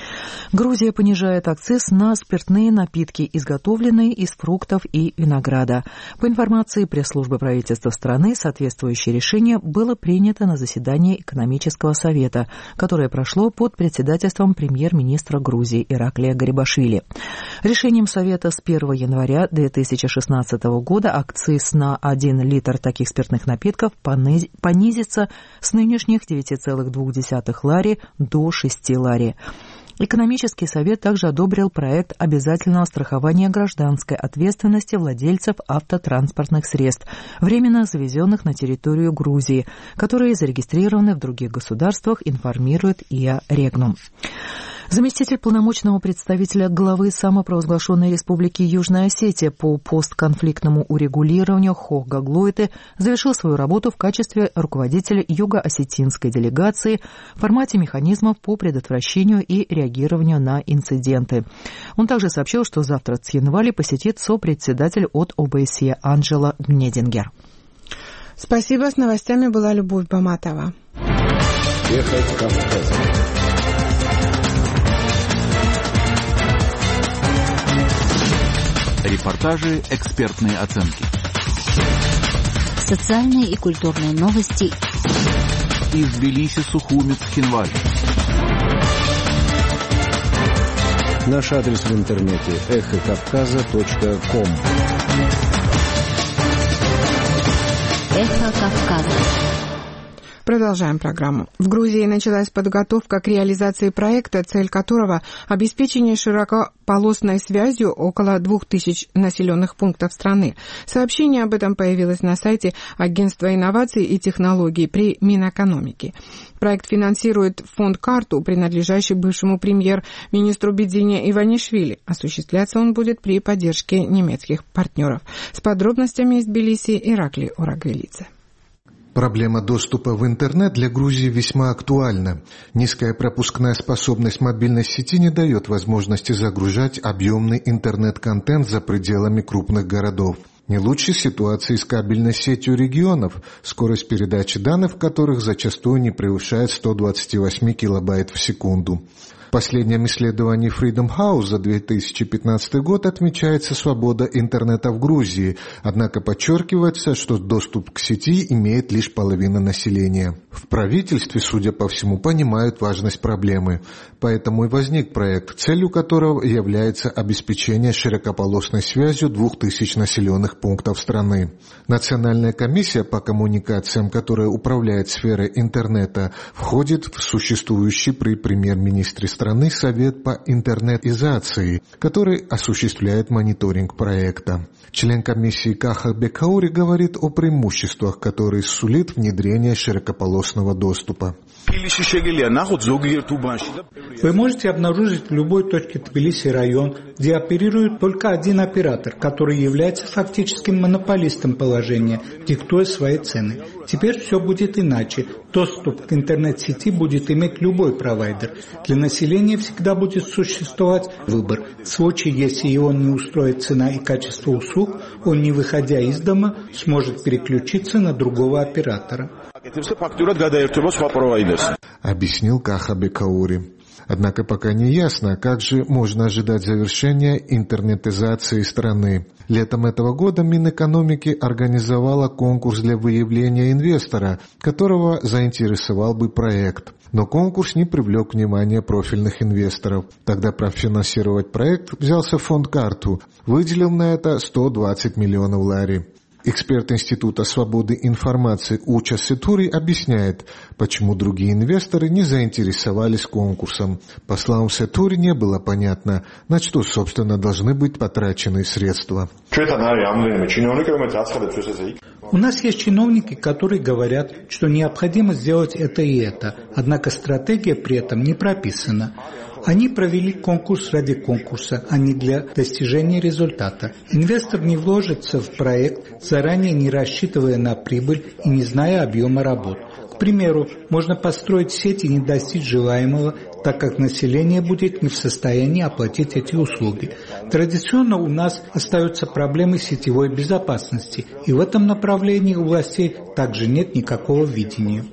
Грузия понижает акциз на спиртные напитки, изготовленные из фруктов и винограда. По информации пресс-службы правительства страны, соответствующее решение было принято на заседании экономического совета, которое прошло под председательством премьер-министра Грузии Ираклия Гарибашвили. Решением совета с первого января две тысячи шестнадцатого года акциз на один литр таких спиртных напитков понизится с нынешних девяти целых двух десятых лари до шести лари. Экономический совет также одобрил проект обязательного страхования гражданской ответственности владельцев автотранспортных средств, временно завезенных на территорию Грузии, которые зарегистрированы в других государствах, информирует ИА Регнум. Заместитель полномочного представителя главы самопровозглашенной республики Южная Осетия по постконфликтному урегулированию Хох Гаглойте завершил свою работу в качестве руководителя юго-осетинской делегации в формате механизмов по предотвращению и реагированию на инциденты. Он также сообщил, что завтра Цхинвали посетит сопредседатель от ОБСЕ Анджела Гнедингер. Спасибо. С новостями была Любовь Баматова. Эхо Кавказа. Репортажи, экспертные оценки. Социальные и культурные новости. Из Тбилиси, Сухуми, Цхинвали. Наш адрес в интернете эхо кавказа точка ком. Эхо Кавказа. Продолжаем программу. В Грузии началась подготовка к реализации проекта, цель которого – обеспечение широкополосной связью около двух тысяч населенных пунктов страны. Сообщение об этом появилось на сайте Агентства инноваций и технологий при Минэкономики. Проект финансирует фонд «Карту», принадлежащий бывшему премьер-министру Бедзине Иванишвили. Осуществляться он будет при поддержке немецких партнеров. С подробностями из Тбилиси Ираклий Орагвелидзе. Проблема доступа в интернет для Грузии весьма актуальна. Низкая пропускная способность мобильной сети не дает возможности загружать объемный интернет-контент за пределами крупных городов. Не лучше ситуации с кабельной сетью регионов, скорость передачи данных в которых зачастую не превышает сто двадцать восемь килобайт в секунду. В последнем исследовании Freedom House за две тысячи пятнадцатый год отмечается свобода интернета в Грузии, однако подчеркивается, что доступ к сети имеет лишь половина населения. В правительстве, судя по всему, понимают важность проблемы, поэтому и возник проект, целью которого является обеспечение широкополосной связью двух тысяч населенных пунктов страны. Национальная комиссия по коммуникациям, которая управляет сферой интернета, входит в существующий при премьер-министре страны страны Совет по интернетизации, который осуществляет мониторинг проекта. Член комиссии Каха Бекаури говорит о преимуществах, которые сулит внедрение широкополосного доступа. Вы можете обнаружить в любой точке Тбилиси район, где оперирует только один оператор, который является фактическим монополистом положения, диктуя свои цены. Теперь все будет иначе. Доступ к интернет-сети будет иметь любой провайдер. Для населения всегда будет существовать выбор. В случае, если его не устроит цена и качество услуг, он, не выходя из дома, сможет переключиться на другого оператора. Объяснил Каха Бекаури. Однако пока не ясно, как же можно ожидать завершения интернетизации страны. Летом этого года Минэкономики организовала конкурс для выявления инвестора, которого заинтересовал бы проект. Но конкурс не привлек внимание профильных инвесторов. Тогда профинансировать проект взялся фонд «Карту», выделил на это сто двадцать миллионов лари. Эксперт Института свободы информации Уча Сетури объясняет, почему другие инвесторы не заинтересовались конкурсом. По словам Сетури, не было понятно, на что, собственно, должны быть потрачены средства. У нас есть чиновники, которые говорят, что необходимо сделать это и это, однако стратегия при этом не прописана. Они провели конкурс ради конкурса, а не для достижения результата. Инвестор не вложится в проект, заранее не рассчитывая на прибыль и не зная объема работ. К примеру, можно построить сеть и не достичь желаемого, так как население будет не в состоянии оплатить эти услуги. Традиционно у нас остаются проблемы сетевой безопасности, и в этом направлении у властей также нет никакого видения.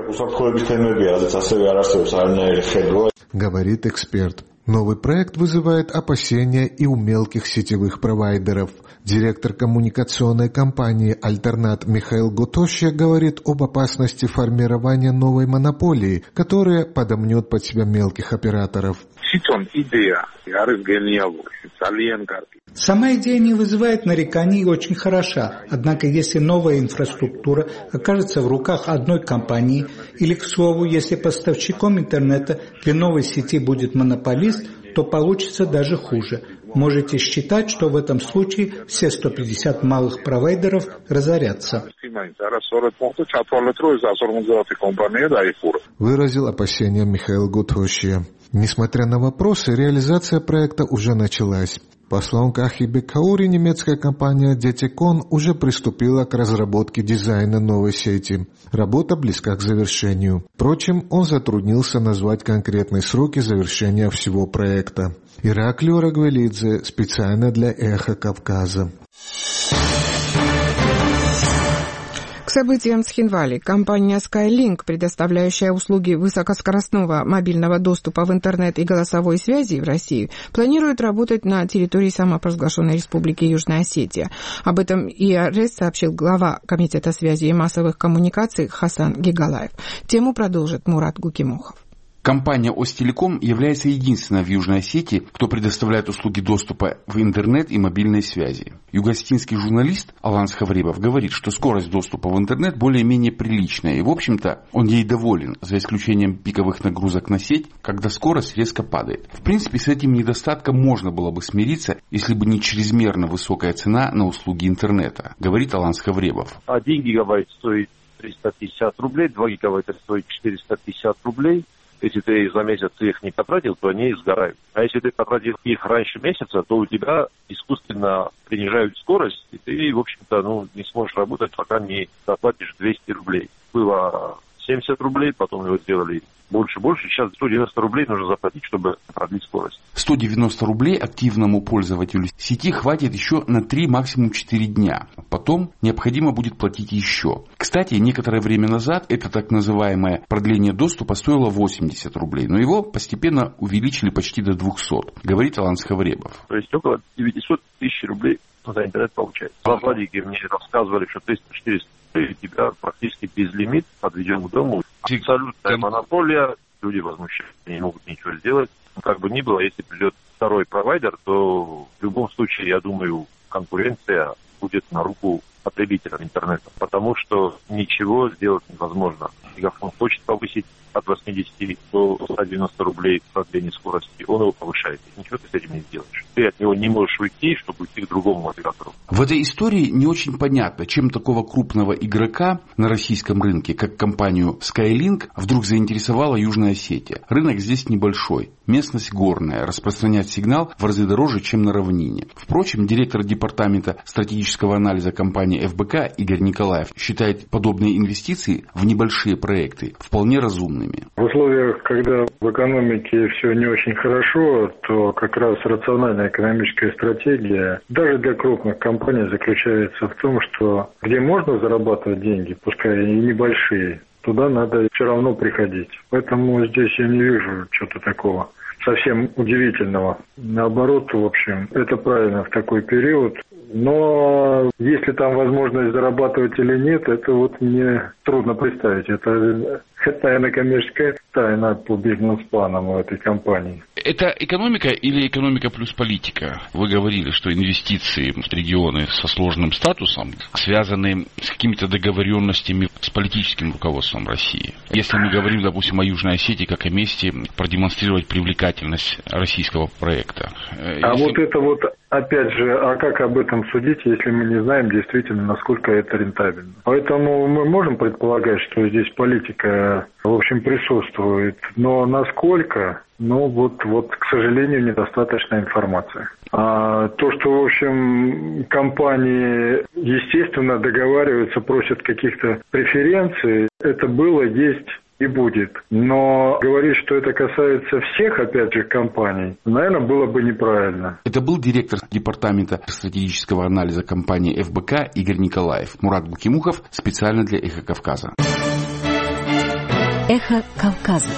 Говорит эксперт. Новый проект вызывает опасения и у мелких сетевых провайдеров. Директор коммуникационной компании «Альтернат» Михаил Гутошья говорит об опасности формирования новой монополии, которая подомнет под себя мелких операторов. Сама идея не вызывает нареканий и очень хороша. Однако, если новая инфраструктура окажется в руках одной компании, или, к слову, если поставщиком интернета для новой сети будет монополист, то получится даже хуже. Можете считать, что в этом случае все сто пятьдесят малых провайдеров разорятся. Выразил опасения Михаил Гутошья. Несмотря на вопросы, реализация проекта уже началась. По словам Кахи Бекаури, немецкая компания Детикон уже приступила к разработке дизайна новой сети. Работа близка к завершению. Впрочем, он затруднился назвать конкретные сроки завершения всего проекта. Ираклий Орагвелидзе, специально для «Эхо Кавказа». К событиям с Хинвали. Компания Skylink, предоставляющая услуги высокоскоростного мобильного доступа в интернет и голосовой связи в России, планирует работать на территории самопровозглашенной Республики Южная Осетия. Об этом ИАРС сообщил глава Комитета связи и массовых коммуникаций Хасан Гигалаев. Тему продолжит Мурат Гукимухов. Компания Остелеком является единственной в Южной Осетии, кто предоставляет услуги доступа в интернет и мобильной связи. Юго-осетинский журналист Алан Схавребов говорит, что скорость доступа в интернет более-менее приличная, и, в общем-то, он ей доволен, за исключением пиковых нагрузок на сеть, когда скорость резко падает. В принципе, с этим недостатком можно было бы смириться, если бы не чрезмерно высокая цена на услуги интернета, говорит Алан Схавребов. Один гигабайт стоит триста пятьдесят рублей, два гигабайта стоит четыреста пятьдесят рублей. Если ты за месяц их не потратил, то они сгорают. А если ты потратил их раньше месяца, то у тебя искусственно принижают скорость, и ты, в общем-то, ну, не сможешь работать, пока не заплатишь двести рублей. Было семьдесят рублей, потом его сделали больше-больше. Сейчас сто девяносто рублей нужно заплатить, чтобы продлить скорость. сто девяносто рублей активному пользователю сети хватит еще на три, максимум четыре дня. Потом необходимо будет платить еще. Кстати, некоторое время назад это так называемое продление доступа стоило восемьдесят рублей, но его постепенно увеличили почти до двухсот, говорит Алан Схавребов. То есть около девятьсот тысяч рублей за интернет получается. В Владике мне рассказывали, что триста-четыреста рублей у тебя практически безлимит, подведен к дому. Абсолютная монополия, люди возмущаются, не могут ничего сделать. Но как бы ни было, если придет второй провайдер, то в любом случае, я думаю, конкуренция будет на руку потребителям интернета, потому что ничего сделать невозможно. Мегафон хочет повысить от восьмидесяти до ста девяноста рублей продление скорости, он его повышает. И ничего ты с этим не сделаешь. Ты от него не можешь уйти, чтобы уйти к другому оператору. В этой истории не очень понятно, чем такого крупного игрока на российском рынке, как компанию Skylink, вдруг заинтересовала Южная Осетия. Рынок здесь небольшой, местность горная, распространять сигнал в разы дороже, чем на равнине. Впрочем, директор департамента стратегического анализа компании эф бэ ка Игорь Николаев считает подобные инвестиции в небольшие проекты вполне разумными. В условиях, когда в экономике все не очень хорошо, то как раз рациональная экономическая стратегия даже для крупных компаний заключается в том, что где можно зарабатывать деньги, пускай и небольшие, туда надо все равно приходить. Поэтому здесь я не вижу чего-то такого совсем удивительного. Наоборот, в общем, это правильно в такой период. Но если там возможность зарабатывать или нет, это вот мне трудно представить. Это, это наверное, коммерческая тайна по бизнес-планам у этой компании. Это экономика или экономика плюс политика? Вы говорили, что инвестиции в регионы со сложным статусом связаны с какими-то договоренностями с политическим руководством России. Если мы говорим, допустим, о Южной Осетии как о месте продемонстрировать привлекательность российского проекта. А если... вот это вот, опять же, а как об этом судить, если мы не знаем действительно, насколько это рентабельно? Поэтому мы можем предполагать, что здесь политика, в общем, присутствует. Но насколько... Ну, вот, вот, к сожалению, недостаточная информация. А то, что, в общем, компании, естественно, договариваются, просят каких-то преференций, это было, есть и будет. Но говорить, что это касается всех, опять же, компаний, наверное, было бы неправильно. Это был директор департамента стратегического анализа компании эф бэ ка Игорь Николаев. Мурат Букимухов специально для «Эхо Кавказа». «Эхо Кавказа».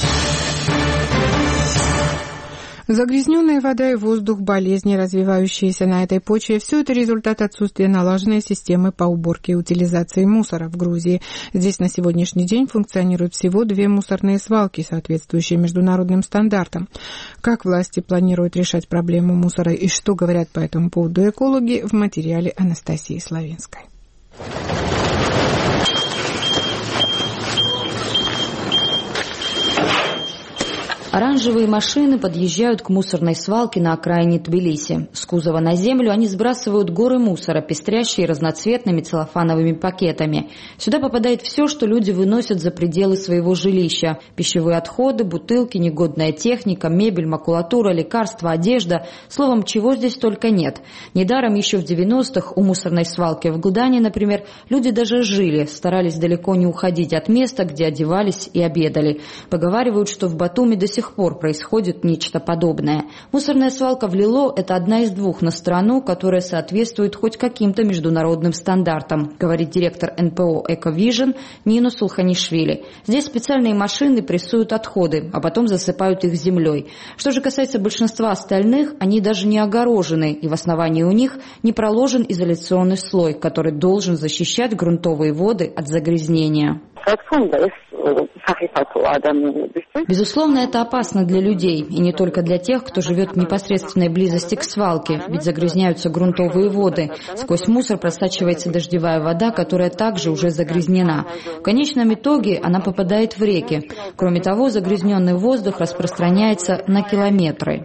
Загрязненная вода и воздух, болезни, развивающиеся на этой почве – все это результат отсутствия налаженной системы по уборке и утилизации мусора в Грузии. Здесь на сегодняшний день функционируют всего две мусорные свалки, соответствующие международным стандартам. Как власти планируют решать проблему мусора и что говорят по этому поводу экологи, в материале Анастасии Славинской. Оранжевые машины подъезжают к мусорной свалке на окраине Тбилиси. С кузова на землю они сбрасывают горы мусора, пестрящие разноцветными целлофановыми пакетами. Сюда попадает все, что люди выносят за пределы своего жилища. Пищевые отходы, бутылки, негодная техника, мебель, макулатура, лекарства, одежда. Словом, чего здесь только нет. Недаром еще в девяностых у мусорной свалки в Гудане, например, люди даже жили, старались далеко не уходить от места, где одевались и обедали. Поговаривают, что в Батуми до сих пор происходит нечто подобное. Мусорная свалка в Лило – это одна из двух на страну, которая соответствует хоть каким-то международным стандартам, говорит директор эн пэ о «Эковижн» Нина Сулханишвили. Здесь специальные машины прессуют отходы, а потом засыпают их землей. Что же касается большинства остальных, они даже не огорожены, и в основании у них не проложен изоляционный слой, который должен защищать грунтовые воды от загрязнения. Безусловно, это опасно для людей, и не только для тех, кто живет в непосредственной близости к свалке, ведь загрязняются грунтовые воды. Сквозь мусор просачивается дождевая вода, которая также уже загрязнена. В конечном итоге она попадает в реки. Кроме того, загрязненный воздух распространяется на километры.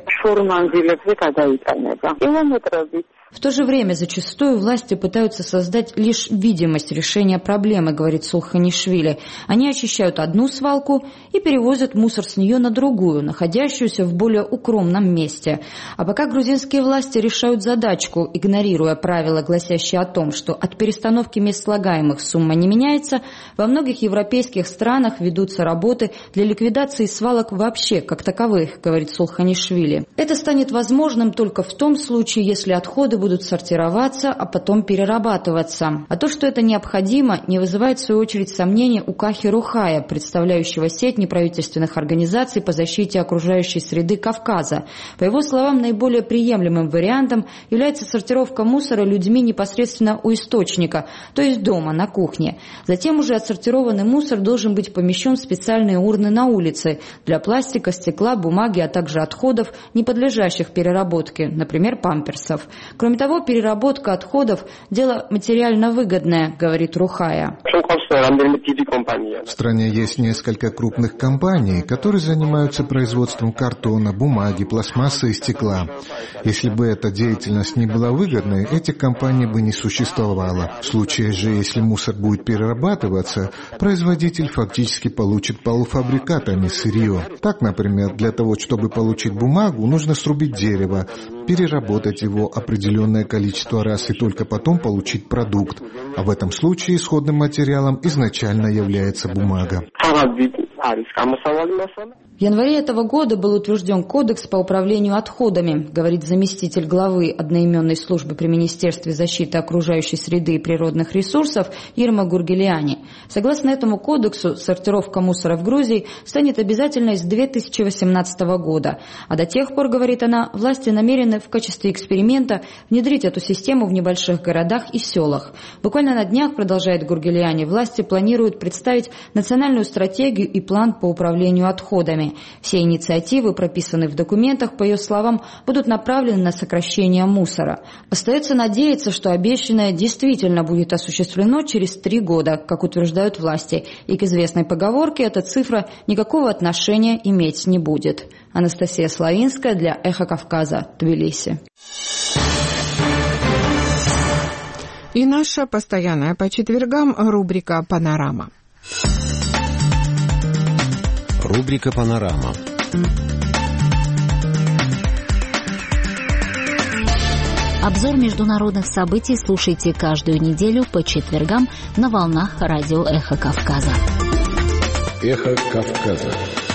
В то же время зачастую власти пытаются создать лишь видимость решения проблемы, говорит Сулханишвили. Они очищают одну свалку и перевозят мусор с нее на другую, находящуюся в более укромном месте. А пока грузинские власти решают задачку, игнорируя правила, гласящие о том, что от перестановки мест слагаемых сумма не меняется, во многих европейских странах ведутся работы для ликвидации свалок вообще как таковых, говорит Сулханишвили. Это станет возможным только в том случае, если отходы будут сортироваться, а потом перерабатываться. А то, что это необходимо, не вызывает в свою очередь сомнений у Кахи Рухая, представляющего сеть неправительственных организаций по защите окружающей среды Кавказа. По его словам, наиболее приемлемым вариантом является сортировка мусора людьми непосредственно у источника, то есть дома, на кухне. Затем уже отсортированный мусор должен быть помещен в специальные урны на улице для пластика, стекла, бумаги, а также отходов, не подлежащих переработке, например, памперсов. Кроме того, переработка отходов – дело материально выгодное, говорит Рухая. В стране есть несколько крупных компаний, которые занимаются производством картона, бумаги, пластмассы и стекла. Если бы эта деятельность не была выгодной, этих компаний бы не существовало. В случае же, если мусор будет перерабатываться, производитель фактически получит полуфабрикат, а не сырье. Так, например, для того, чтобы получить бумагу, нужно срубить дерево, переработать его определенное количество раз и только потом получить продукт. А в этом случае исходным материалом изначально является бумага. В январе этого года был утвержден Кодекс по управлению отходами, говорит заместитель главы одноименной службы при Министерстве защиты окружающей среды и природных ресурсов Ирма Гургелиани. Согласно этому кодексу, сортировка мусора в Грузии станет обязательной с две тысячи восемнадцатого года. А до тех пор, говорит она, власти намерены в качестве эксперимента внедрить эту систему в небольших городах и селах. Буквально на днях, продолжает Гургелиани, власти планируют представить национальную стратегию и план по управлению отходами. Все инициативы, прописанные в документах, по ее словам, будут направлены на сокращение мусора. Остается надеяться, что обещанное действительно будет осуществлено через три года, как утверждают власти, и к известной поговорке эта цифра никакого отношения иметь не будет. Анастасия Славинская для «Эхо Кавказа», Тбилиси. И наша постоянная по четвергам рубрика «Панорама». Рубрика «Панорама». Обзор международных событий слушайте каждую неделю по четвергам на волнах радио «Эхо Кавказа». «Эхо Кавказа».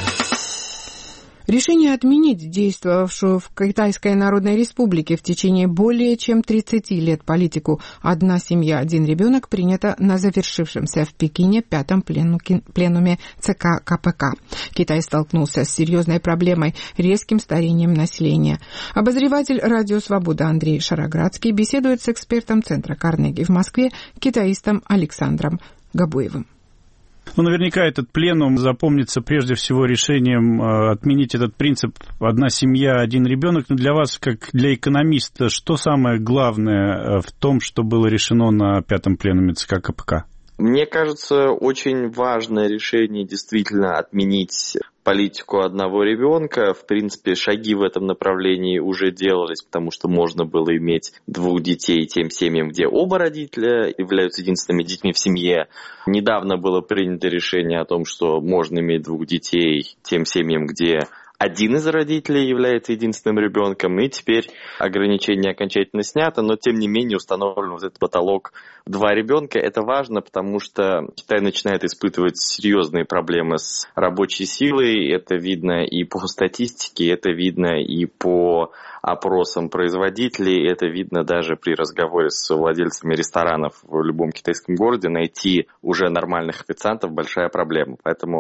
Решение отменить действовавшую в Китайской Народной Республике в течение более чем тридцати лет политику «одна семья, один ребенок» принято на завершившемся в Пекине пятом пленуме ЦК КПК. Китай столкнулся с серьезной проблемой – резким старением населения. Обозреватель «Радио Свобода» Андрей Шароградский беседует с экспертом Центра Карнеги в Москве, китаистом Александром Габуевым. Ну, наверняка этот пленум запомнится прежде всего решением э, отменить этот принцип «одна семья, один ребенок». Но для вас, как для экономиста, что самое главное в том, что было решено на пятом пленуме ЦК КПК? Мне кажется, очень важное решение действительно отменить политику одного ребенка. В принципе, шаги в этом направлении уже делались, потому что можно было иметь двух детей тем семьям, где оба родителя являются единственными детьми в семье. Недавно было принято решение о том, что можно иметь двух детей тем семьям, где один из родителей является единственным ребенком, и теперь ограничение окончательно снято, но тем не менее установлен вот этот потолок два ребенка. Это важно, потому что Китай начинает испытывать серьезные проблемы с рабочей силой. Это видно и по статистике, это видно и по опросам производителей, это видно даже при разговоре с владельцами ресторанов в любом китайском городе. Найти уже нормальных официантов – большая проблема. Поэтому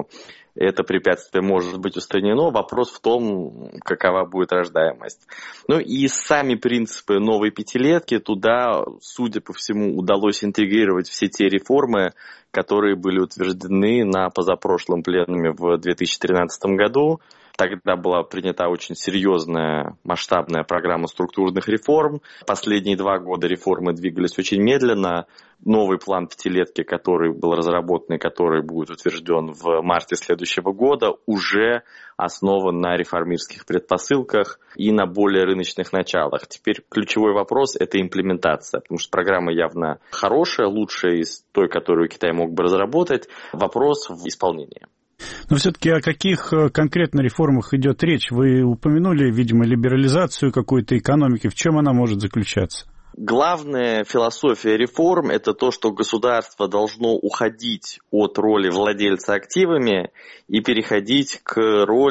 это препятствие может быть устранено. Вопрос в том, какова будет рождаемость. Ну и сами принципы новой пятилетки, туда, судя по всему, удалось интегрировать все те реформы, которые были утверждены на позапрошлом пленуме в две тысячи тринадцатом году. Тогда была принята очень серьезная масштабная программа структурных реформ. Последние два года реформы двигались очень медленно. Новый план пятилетки, который был разработан и который будет утвержден в марте следующего года, уже основан на реформистских предпосылках и на более рыночных началах. Теперь ключевой вопрос – это имплементация, потому что программа явно хорошая, лучшая из той, которую Китай мог бы разработать. Вопрос в исполнении. Но все-таки о каких конкретно реформах идет речь? Вы упомянули, видимо, либерализацию какой-то экономики. В чем она может заключаться? Главная философия реформ – это то, что государство должно уходить от роли владельца активами и переходить к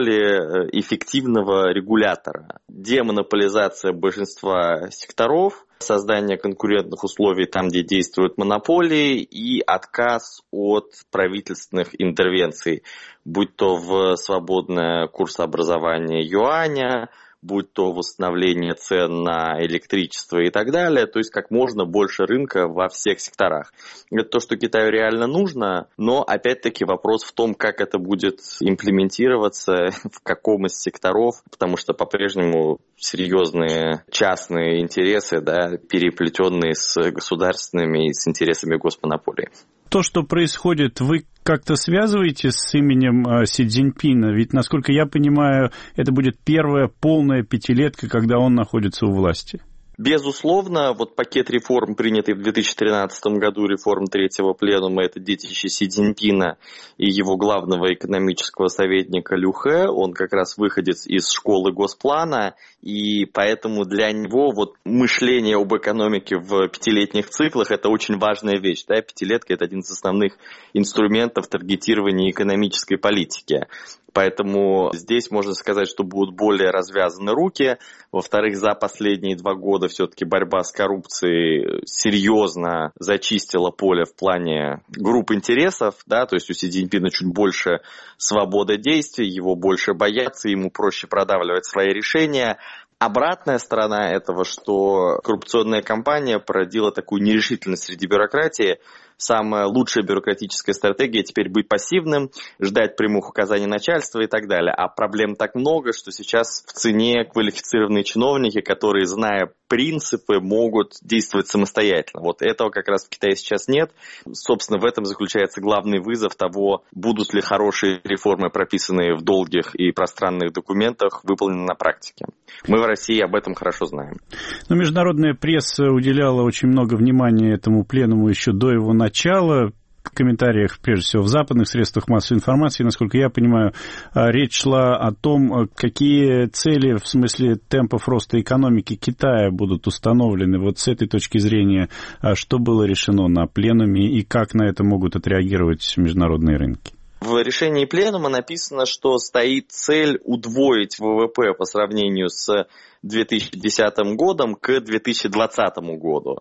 роли эффективного регулятора. Демонополизация большинства секторов, создание конкурентных условий там, где действуют монополии, и отказ от правительственных интервенций, будь то в свободное курсообразование юаня, будь то восстановление цен на электричество и так далее, то есть как можно больше рынка во всех секторах. Это то, что Китаю реально нужно, но опять-таки вопрос в том, как это будет имплементироваться, в каком из секторов, потому что по-прежнему серьезные частные интересы, да, переплетенные с государственными и с интересами госпонополии. То, что происходит, вы как-то связываете с именем Си Цзиньпина? Ведь, насколько я понимаю, это будет первая полная пятилетка, когда он находится у власти. Безусловно, вот пакет реформ, принятый в две тысячи тринадцатом году, реформ третьего пленума, это детище Си Цзиньпина и его главного экономического советника Лю Хэ, он как раз выходец из школы Госплана, и поэтому для него вот мышление об экономике в пятилетних циклах – это очень важная вещь. Да? Пятилетка – это один из основных инструментов таргетирования экономической политики. Поэтому здесь можно сказать, что будут более развязаны руки. Во-вторых, за последние два года все-таки борьба с коррупцией серьезно зачистила поле в плане групп интересов. Да? То есть у Си Цзиньпина чуть больше свободы действий, его больше боятся, ему проще продавливать свои решения. Обратная сторона этого, что коррупционная кампания породила такую нерешительность среди бюрократии. Самая лучшая бюрократическая стратегия теперь быть пассивным, ждать прямых указаний начальства и так далее. А проблем так много, что сейчас в цене квалифицированные чиновники, которые, зная принципы, могут действовать самостоятельно. Вот этого как раз в Китае сейчас нет. Собственно, в этом заключается главный вызов того, будут ли хорошие реформы, прописанные в долгих и пространных документах, выполнены на практике. Мы в России об этом хорошо знаем. Но международная пресса уделяла очень много внимания этому пленуму еще до его начала. Начало, в комментариях, прежде всего, в западных средствах массовой информации, насколько я понимаю, речь шла о том, какие цели в смысле темпов роста экономики Китая будут установлены. Вот с этой точки зрения, что было решено на пленуме и как на это могут отреагировать международные рынки? В решении пленума написано, что стоит цель удвоить ВВП по сравнению с две тысячи десятым годом к две тысячи двадцатому году.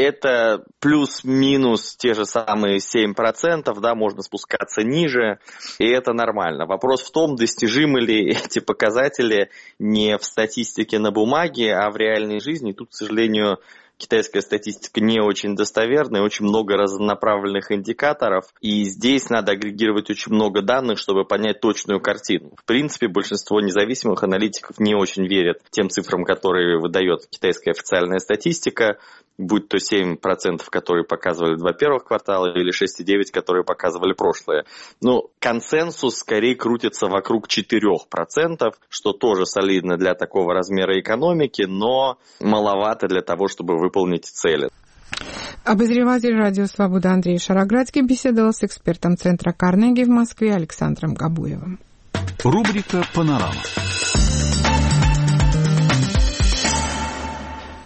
Это плюс-минус те же самые семь процентов, да, можно спускаться ниже, и это нормально. Вопрос в том, достижимы ли эти показатели не в статистике на бумаге, а в реальной жизни. Тут, к сожалению, китайская статистика не очень достоверная, очень много разнонаправленных индикаторов, и здесь надо агрегировать очень много данных, чтобы понять точную картину. В принципе, большинство независимых аналитиков не очень верят тем цифрам, которые выдает китайская официальная статистика, будь то семь процентов, которые показывали два первых квартала, или шесть целых девять десятых, которые показывали прошлые. Но консенсус скорее крутится вокруг четырех процентов, что тоже солидно для такого размера экономики, но маловато для того, чтобы выполнить цели. Обозреватель радио «Свобода» Андрей Шароградский беседовал с экспертом Центра Карнеги в Москве Александром Габуевым. Рубрика «Панорама».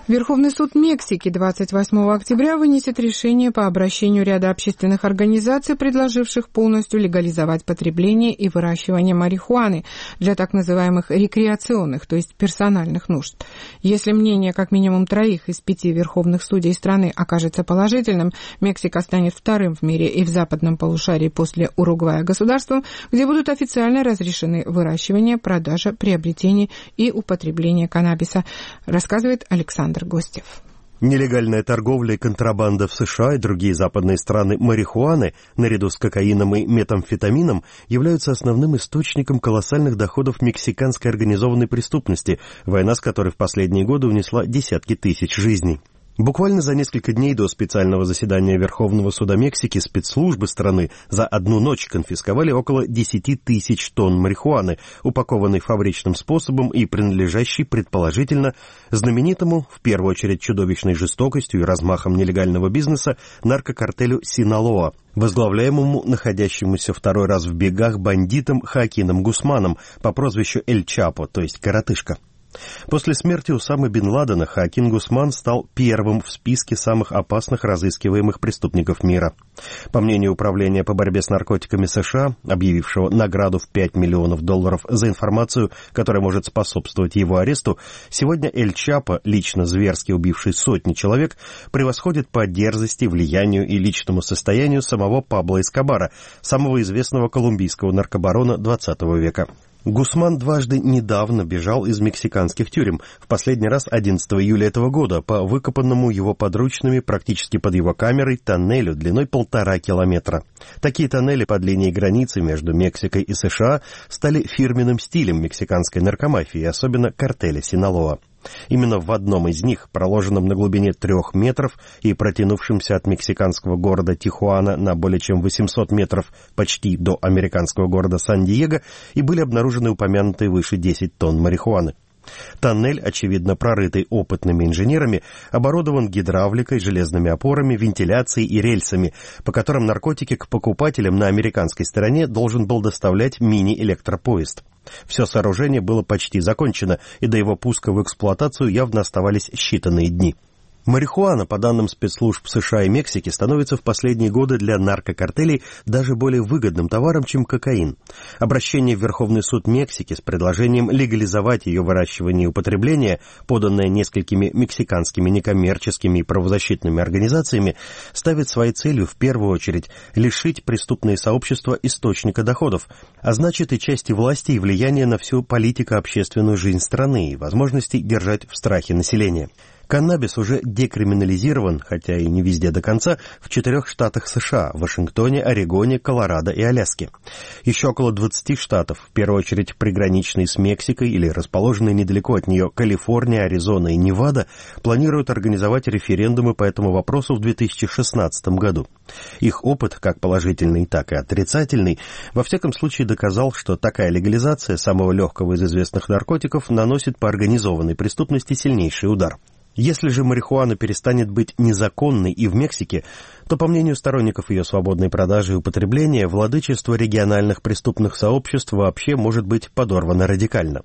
Верховный суд Мексики двадцать восьмого октября вынесет решение по обращению ряда общественных организаций, предложивших полностью легализовать потребление и выращивание марихуаны для так называемых рекреационных, то есть персональных нужд. Если мнение как минимум троих из пяти верховных судей страны окажется положительным, Мексика станет вторым в мире и в западном полушарии после Уругвая государством, где будут официально разрешены выращивание, продажа, приобретение и употребление каннабиса, рассказывает Александр Гостев. Нелегальная торговля и контрабанда в США и другие западные страны марихуаны, наряду с кокаином и метамфетамином, являются основным источником колоссальных доходов мексиканской организованной преступности, война с которой в последние годы унесла десятки тысяч жизней. Буквально за несколько дней до специального заседания Верховного суда Мексики спецслужбы страны за одну ночь конфисковали около десять тысяч тонн марихуаны, упакованной фабричным способом и принадлежащей, предположительно, знаменитому, в первую очередь чудовищной жестокостью и размахом нелегального бизнеса, наркокартелю Синалоа, возглавляемому находящемуся второй раз в бегах бандитом Хоакином Гусманом по прозвищу Эль Чапо, то есть коротышка. После смерти Усамы бен Ладена Хоакин Гусман стал первым в списке самых опасных разыскиваемых преступников мира. По мнению Управления по борьбе с наркотиками США, объявившего награду в пять миллионов долларов за информацию, которая может способствовать его аресту, сегодня Эль Чапо, лично зверски убивший сотни человек, превосходит по дерзости, влиянию и личному состоянию самого Пабло Эскобара, самого известного колумбийского наркобарона двадцатого века. Гусман дважды недавно бежал из мексиканских тюрем, в последний раз одиннадцатого июля этого года, по выкопанному его подручными практически под его камерой тоннелю длиной полтора километра. Такие тоннели под линией границы между Мексикой и США стали фирменным стилем мексиканской наркомафии, особенно картеля Синалоа. Именно в одном из них, проложенном на глубине трех метров и протянувшемся от мексиканского города Тихуана на более чем восемьсот метров почти до американского города Сан-Диего, и были обнаружены упомянутые выше десять тонн марихуаны. Тоннель, очевидно прорытый опытными инженерами, оборудован гидравликой, железными опорами, вентиляцией и рельсами, по которым наркотики к покупателям на американской стороне должен был доставлять мини-электропоезд. Все сооружение было почти закончено, и до его пуска в эксплуатацию явно оставались считанные дни. Марихуана, по данным спецслужб США и Мексики, становится в последние годы для наркокартелей даже более выгодным товаром, чем кокаин. Обращение в Верховный суд Мексики с предложением легализовать ее выращивание и употребление, поданное несколькими мексиканскими некоммерческими и правозащитными организациями, ставит своей целью в первую очередь лишить преступные сообщества источника доходов, а значит и части власти и влияния на всю политико-общественную жизнь страны и возможности держать в страхе население. Каннабис уже декриминализирован, хотя и не везде до конца, в четырех штатах США – Вашингтоне, Орегоне, Колорадо и Аляске. Еще около двадцати штатов, в первую очередь приграничные с Мексикой или расположенные недалеко от нее Калифорния, Аризона и Невада, планируют организовать референдумы по этому вопросу в две тысячи шестнадцатом году. Их опыт, как положительный, так и отрицательный, во всяком случае доказал, что такая легализация самого легкого из известных наркотиков наносит по организованной преступности сильнейший удар. Если же марихуана перестанет быть незаконной и в Мексике, то, по мнению сторонников ее свободной продажи и употребления, владычество региональных преступных сообществ вообще может быть подорвано радикально.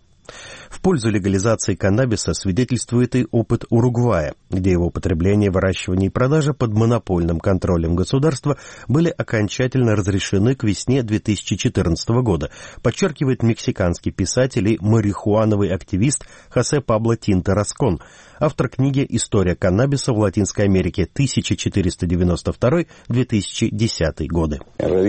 В пользу легализации каннабиса свидетельствует и опыт Уругвая, где его употребление, выращивание и продажа под монопольным контролем государства были окончательно разрешены к весне две тысячи четырнадцатого года, подчеркивает мексиканский писатель и марихуановый активист Хосе Пабло Тинто Раскон, автор книги «История каннабиса в Латинской Америке тысяча четыреста девяносто второй — две тысячи десятый годы.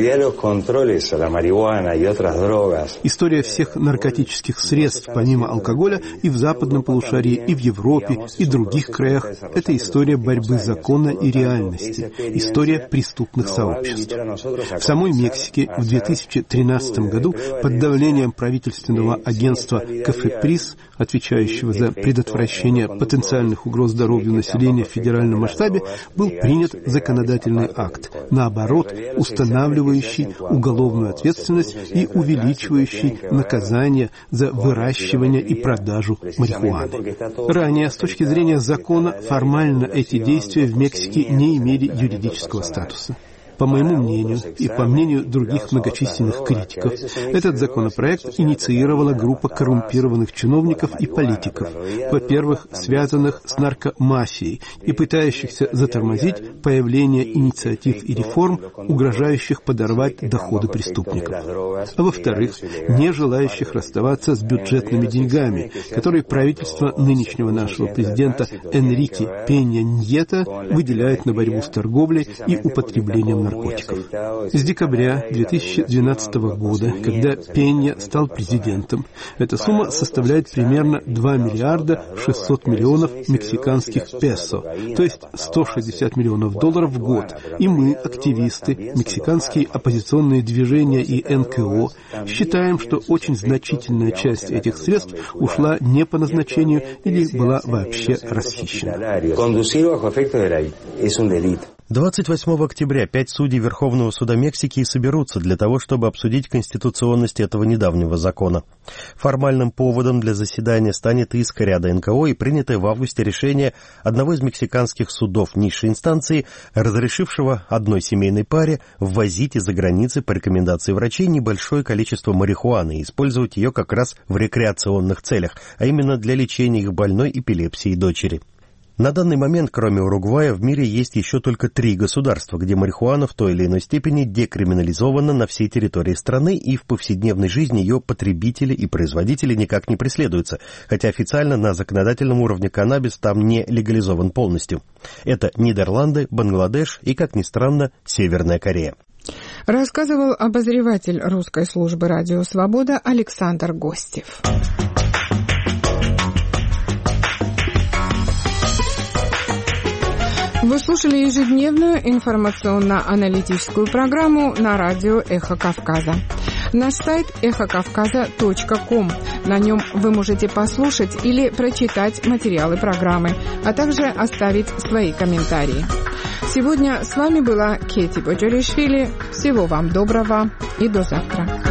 История всех наркотических средств, помимо алкоголя, и в западном полушарии, и в Европе, и в других краях – это история борьбы закона и реальности, история преступных сообществ. В самой Мексике в две тысячи тринадцатом году под давлением правительственного агентства «Кофеприс», отвечающего за предотвращение потенциальных угроз здоровью населения в федеральном масштабе, был принят законодательный акт, наоборот, устанавливающий уголовную ответственность и увеличивающий наказание за выращивание и продажу марихуаны. Ранее, с точки зрения закона, формально эти действия в Мексике не имели юридического статуса. По моему мнению и по мнению других многочисленных критиков, этот законопроект инициировала группа коррумпированных чиновников и политиков, во-первых, связанных с наркомафией и пытающихся затормозить появление инициатив и реформ, угрожающих подорвать доходы преступников, а во-вторых, не желающих расставаться с бюджетными деньгами, которые правительство нынешнего нашего президента Энрике Пенья Ньета выделяет на борьбу с торговлей и употреблением наркотиков. С декабря две тысячи двенадцатого года, когда Пенья стал президентом, эта сумма составляет примерно два миллиарда шестьсот миллионов мексиканских песо, то есть сто шестьдесят миллионов долларов в год. И мы, активисты, мексиканские оппозиционные движения и эн ка о, считаем, что очень значительная часть этих средств ушла не по назначению или была вообще расхищена. двадцать восьмого октября пять судей Верховного суда Мексики соберутся для того, чтобы обсудить конституционность этого недавнего закона. Формальным поводом для заседания станет иск ряда эн ка о и принятое в августе решение одного из мексиканских судов низшей инстанции, разрешившего одной семейной паре ввозить из-за границы по рекомендации врачей небольшое количество марихуаны и использовать ее как раз в рекреационных целях, а именно для лечения их больной эпилепсией дочери. На данный момент, кроме Уругвая, в мире есть еще только три государства, где марихуана в той или иной степени декриминализована на всей территории страны, и в повседневной жизни ее потребители и производители никак не преследуются, хотя официально на законодательном уровне каннабис там не легализован полностью. Это Нидерланды, Бангладеш и, как ни странно, Северная Корея. Рассказывал обозреватель русской службы «Радио Свобода» Александр Гостев. Вы слушали ежедневную информационно-аналитическую программу на радио «Эхо Кавказа». Наш сайт эхо кавказа точка ком. На нем вы можете послушать или прочитать материалы программы, а также оставить свои комментарии. Сегодня с вами была Кети Боджоришвили. Всего вам доброго и до завтра.